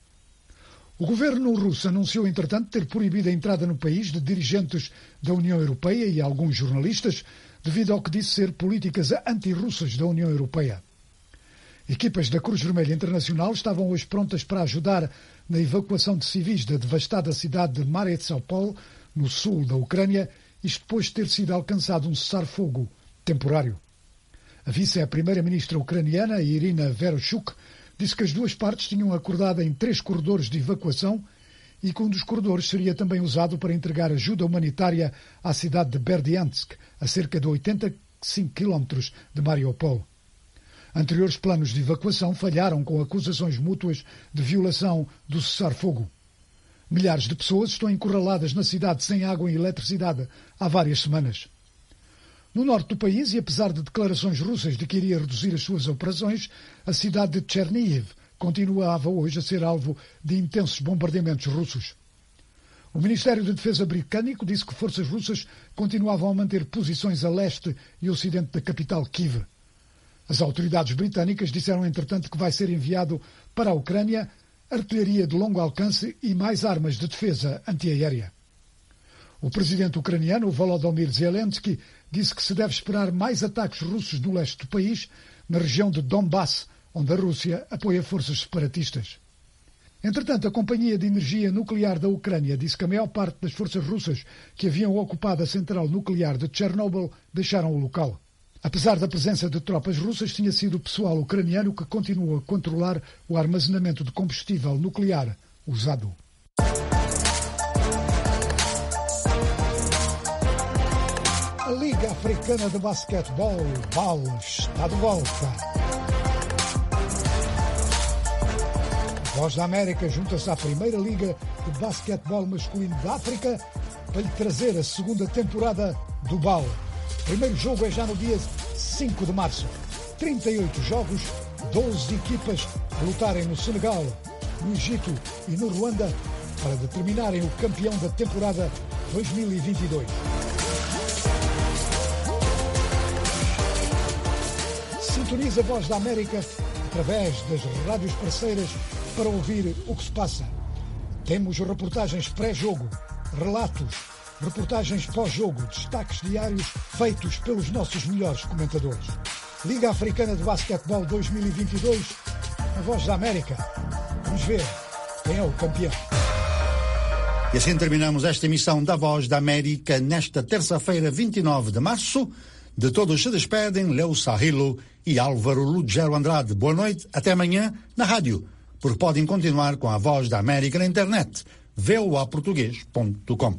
O governo russo anunciou, entretanto, ter proibido a entrada no país de dirigentes da União Europeia e alguns jornalistas, devido ao que disse ser políticas anti-russas da União Europeia. Equipas da Cruz Vermelha Internacional estavam hoje prontas para ajudar na evacuação de civis da devastada cidade de Mariupol, no sul da Ucrânia, isto depois de ter sido alcançado um cessar-fogo temporário. A vice-primeira-ministra ucraniana, Irina Vereshchuk, disse que as duas partes tinham acordado em três corredores de evacuação e que um dos corredores seria também usado para entregar ajuda humanitária à cidade de Berdyansk, a cerca de oitenta e cinco quilómetros de Mariupol. Anteriores planos de evacuação falharam com acusações mútuas de violação do cessar-fogo. Milhares de pessoas estão encurraladas na cidade sem água e eletricidade há várias semanas. No norte do país, e apesar de declarações russas de que iria reduzir as suas operações, a cidade de Chernihiv continuava hoje a ser alvo de intensos bombardeamentos russos. O Ministério da Defesa britânico disse que forças russas continuavam a manter posições a leste e ocidente da capital Kiev. As autoridades britânicas disseram, entretanto, que vai ser enviado para a Ucrânia artilharia de longo alcance e mais armas de defesa antiaérea. O presidente ucraniano, Volodymyr Zelensky, disse que se deve esperar mais ataques russos no leste do país, na região de Donbass, onde a Rússia apoia forças separatistas. Entretanto, a Companhia de Energia Nuclear da Ucrânia disse que a maior parte das forças russas que haviam ocupado a central nuclear de Chernobyl deixaram o local. Apesar da presença de tropas russas, tinha sido o pessoal ucraniano que continuou a controlar o armazenamento de combustível nuclear usado. A Liga Africana de Basquetebol, B A L, está de volta. A Voz da América junta-se à primeira Liga de Basquetebol Masculino da África para lhe trazer a segunda temporada do B A L. O primeiro jogo é já no dia cinco de março. trinta e oito jogos, doze equipas a lutarem no Senegal, no Egito e no Ruanda para determinarem o campeão da temporada dois mil e vinte e dois. Sintoniza a Voz da América através das rádios parceiras para ouvir o que se passa. Temos reportagens pré-jogo, relatos, reportagens pós-jogo, destaques diários feitos pelos nossos melhores comentadores. Liga Africana de Basquetebol dois mil e vinte e dois, a Voz da América. Vamos ver quem é o campeão. E assim terminamos esta emissão da Voz da América nesta terça-feira, vinte e nove de março. De todos se despedem Leo Sarrilo e Álvaro Lugero Andrade. Boa noite, até amanhã na rádio, porque podem continuar com a Voz da América na internet, v o a português ponto com.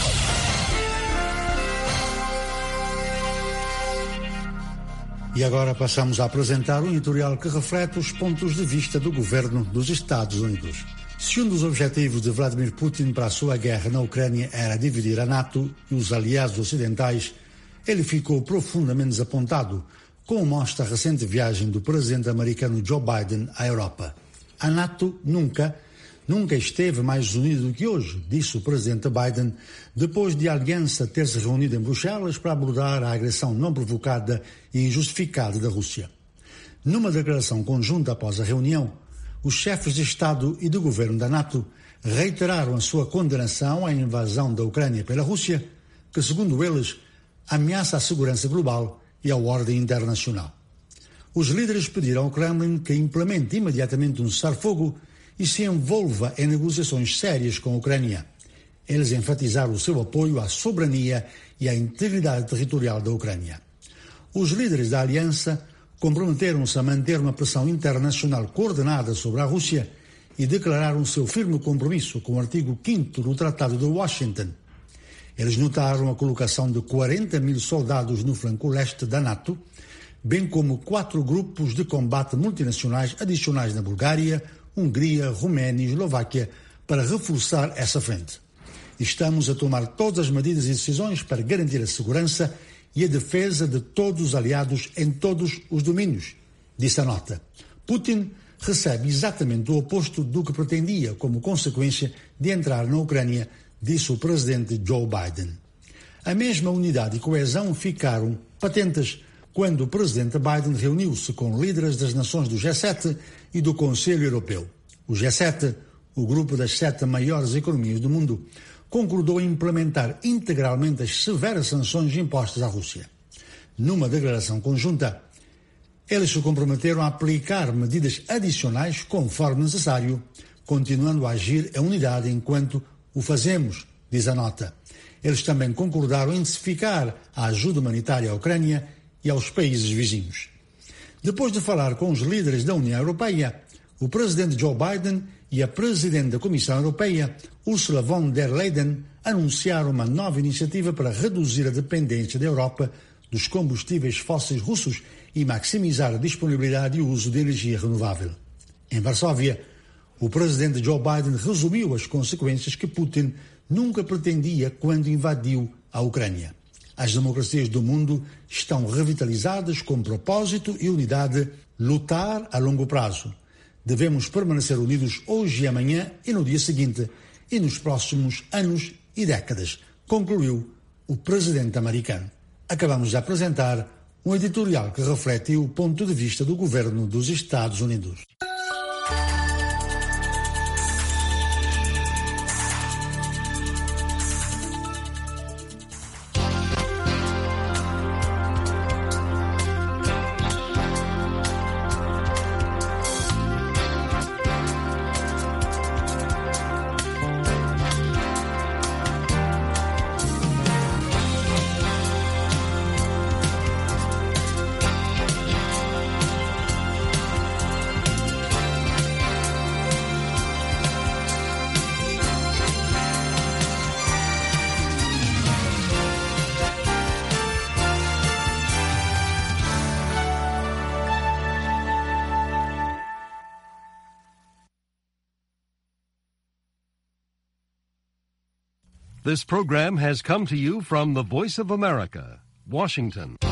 E agora passamos a apresentar um editorial que reflete os pontos de vista do governo dos Estados Unidos. Se um dos objetivos de Vladimir Putin para a sua guerra na Ucrânia era dividir a NATO e os aliados ocidentais, ele ficou profundamente desapontado, como mostra a recente viagem do presidente americano Joe Biden à Europa. A NATO nunca, nunca esteve mais unida do que hoje, disse o presidente Biden, depois de a aliança ter se reunido em Bruxelas para abordar a agressão não provocada e injustificada da Rússia. Numa declaração conjunta após a reunião, os chefes de Estado e de governo da NATO reiteraram a sua condenação à invasão da Ucrânia pela Rússia, que, segundo eles, ameaça a segurança global e a ordem internacional. Os líderes pediram ao Kremlin que implemente imediatamente um cessar-fogo e se envolva em negociações sérias com a Ucrânia. Eles enfatizaram o seu apoio à soberania e à integridade territorial da Ucrânia. Os líderes da aliança comprometeram-se a manter uma pressão internacional coordenada sobre a Rússia e declararam seu firme compromisso com o artigo quinto do Tratado de Washington. Eles notaram a colocação de quarenta mil soldados no flanco leste da NATO, bem como quatro grupos de combate multinacionais adicionais na Bulgária, Hungria, Roménia e Eslováquia para reforçar essa frente. Estamos a tomar todas as medidas e decisões para garantir a segurança e a defesa de todos os aliados em todos os domínios, disse a nota. Putin recebe exatamente o oposto do que pretendia como consequência de entrar na Ucrânia, disse o presidente Joe Biden. A mesma unidade e coesão ficaram patentes quando o presidente Biden reuniu-se com líderes das nações do G sete e do Conselho Europeu. O G sete, o grupo das sete maiores economias do mundo, concordou em implementar integralmente as severas sanções impostas à Rússia. Numa declaração conjunta, eles se comprometeram a aplicar medidas adicionais conforme necessário, continuando a agir em unidade enquanto o fazemos, diz a nota. Eles também concordaram em intensificar a ajuda humanitária à Ucrânia e aos países vizinhos. Depois de falar com os líderes da União Europeia, o presidente Joe Biden e a presidente da Comissão Europeia, Ursula von der Leyen, anunciaram uma nova iniciativa para reduzir a dependência da Europa dos combustíveis fósseis russos e maximizar a disponibilidade e o uso de energia renovável. Em Varsóvia, o presidente Joe Biden resumiu as consequências que Putin nunca pretendia quando invadiu a Ucrânia. As democracias do mundo estão revitalizadas com propósito e unidade, lutar a longo prazo. Devemos permanecer unidos hoje e amanhã e no dia seguinte e nos próximos anos e décadas, concluiu o presidente americano. Acabamos de apresentar um editorial que reflete o ponto de vista do governo dos Estados Unidos. This program has come to you from the Voice of America, Washington.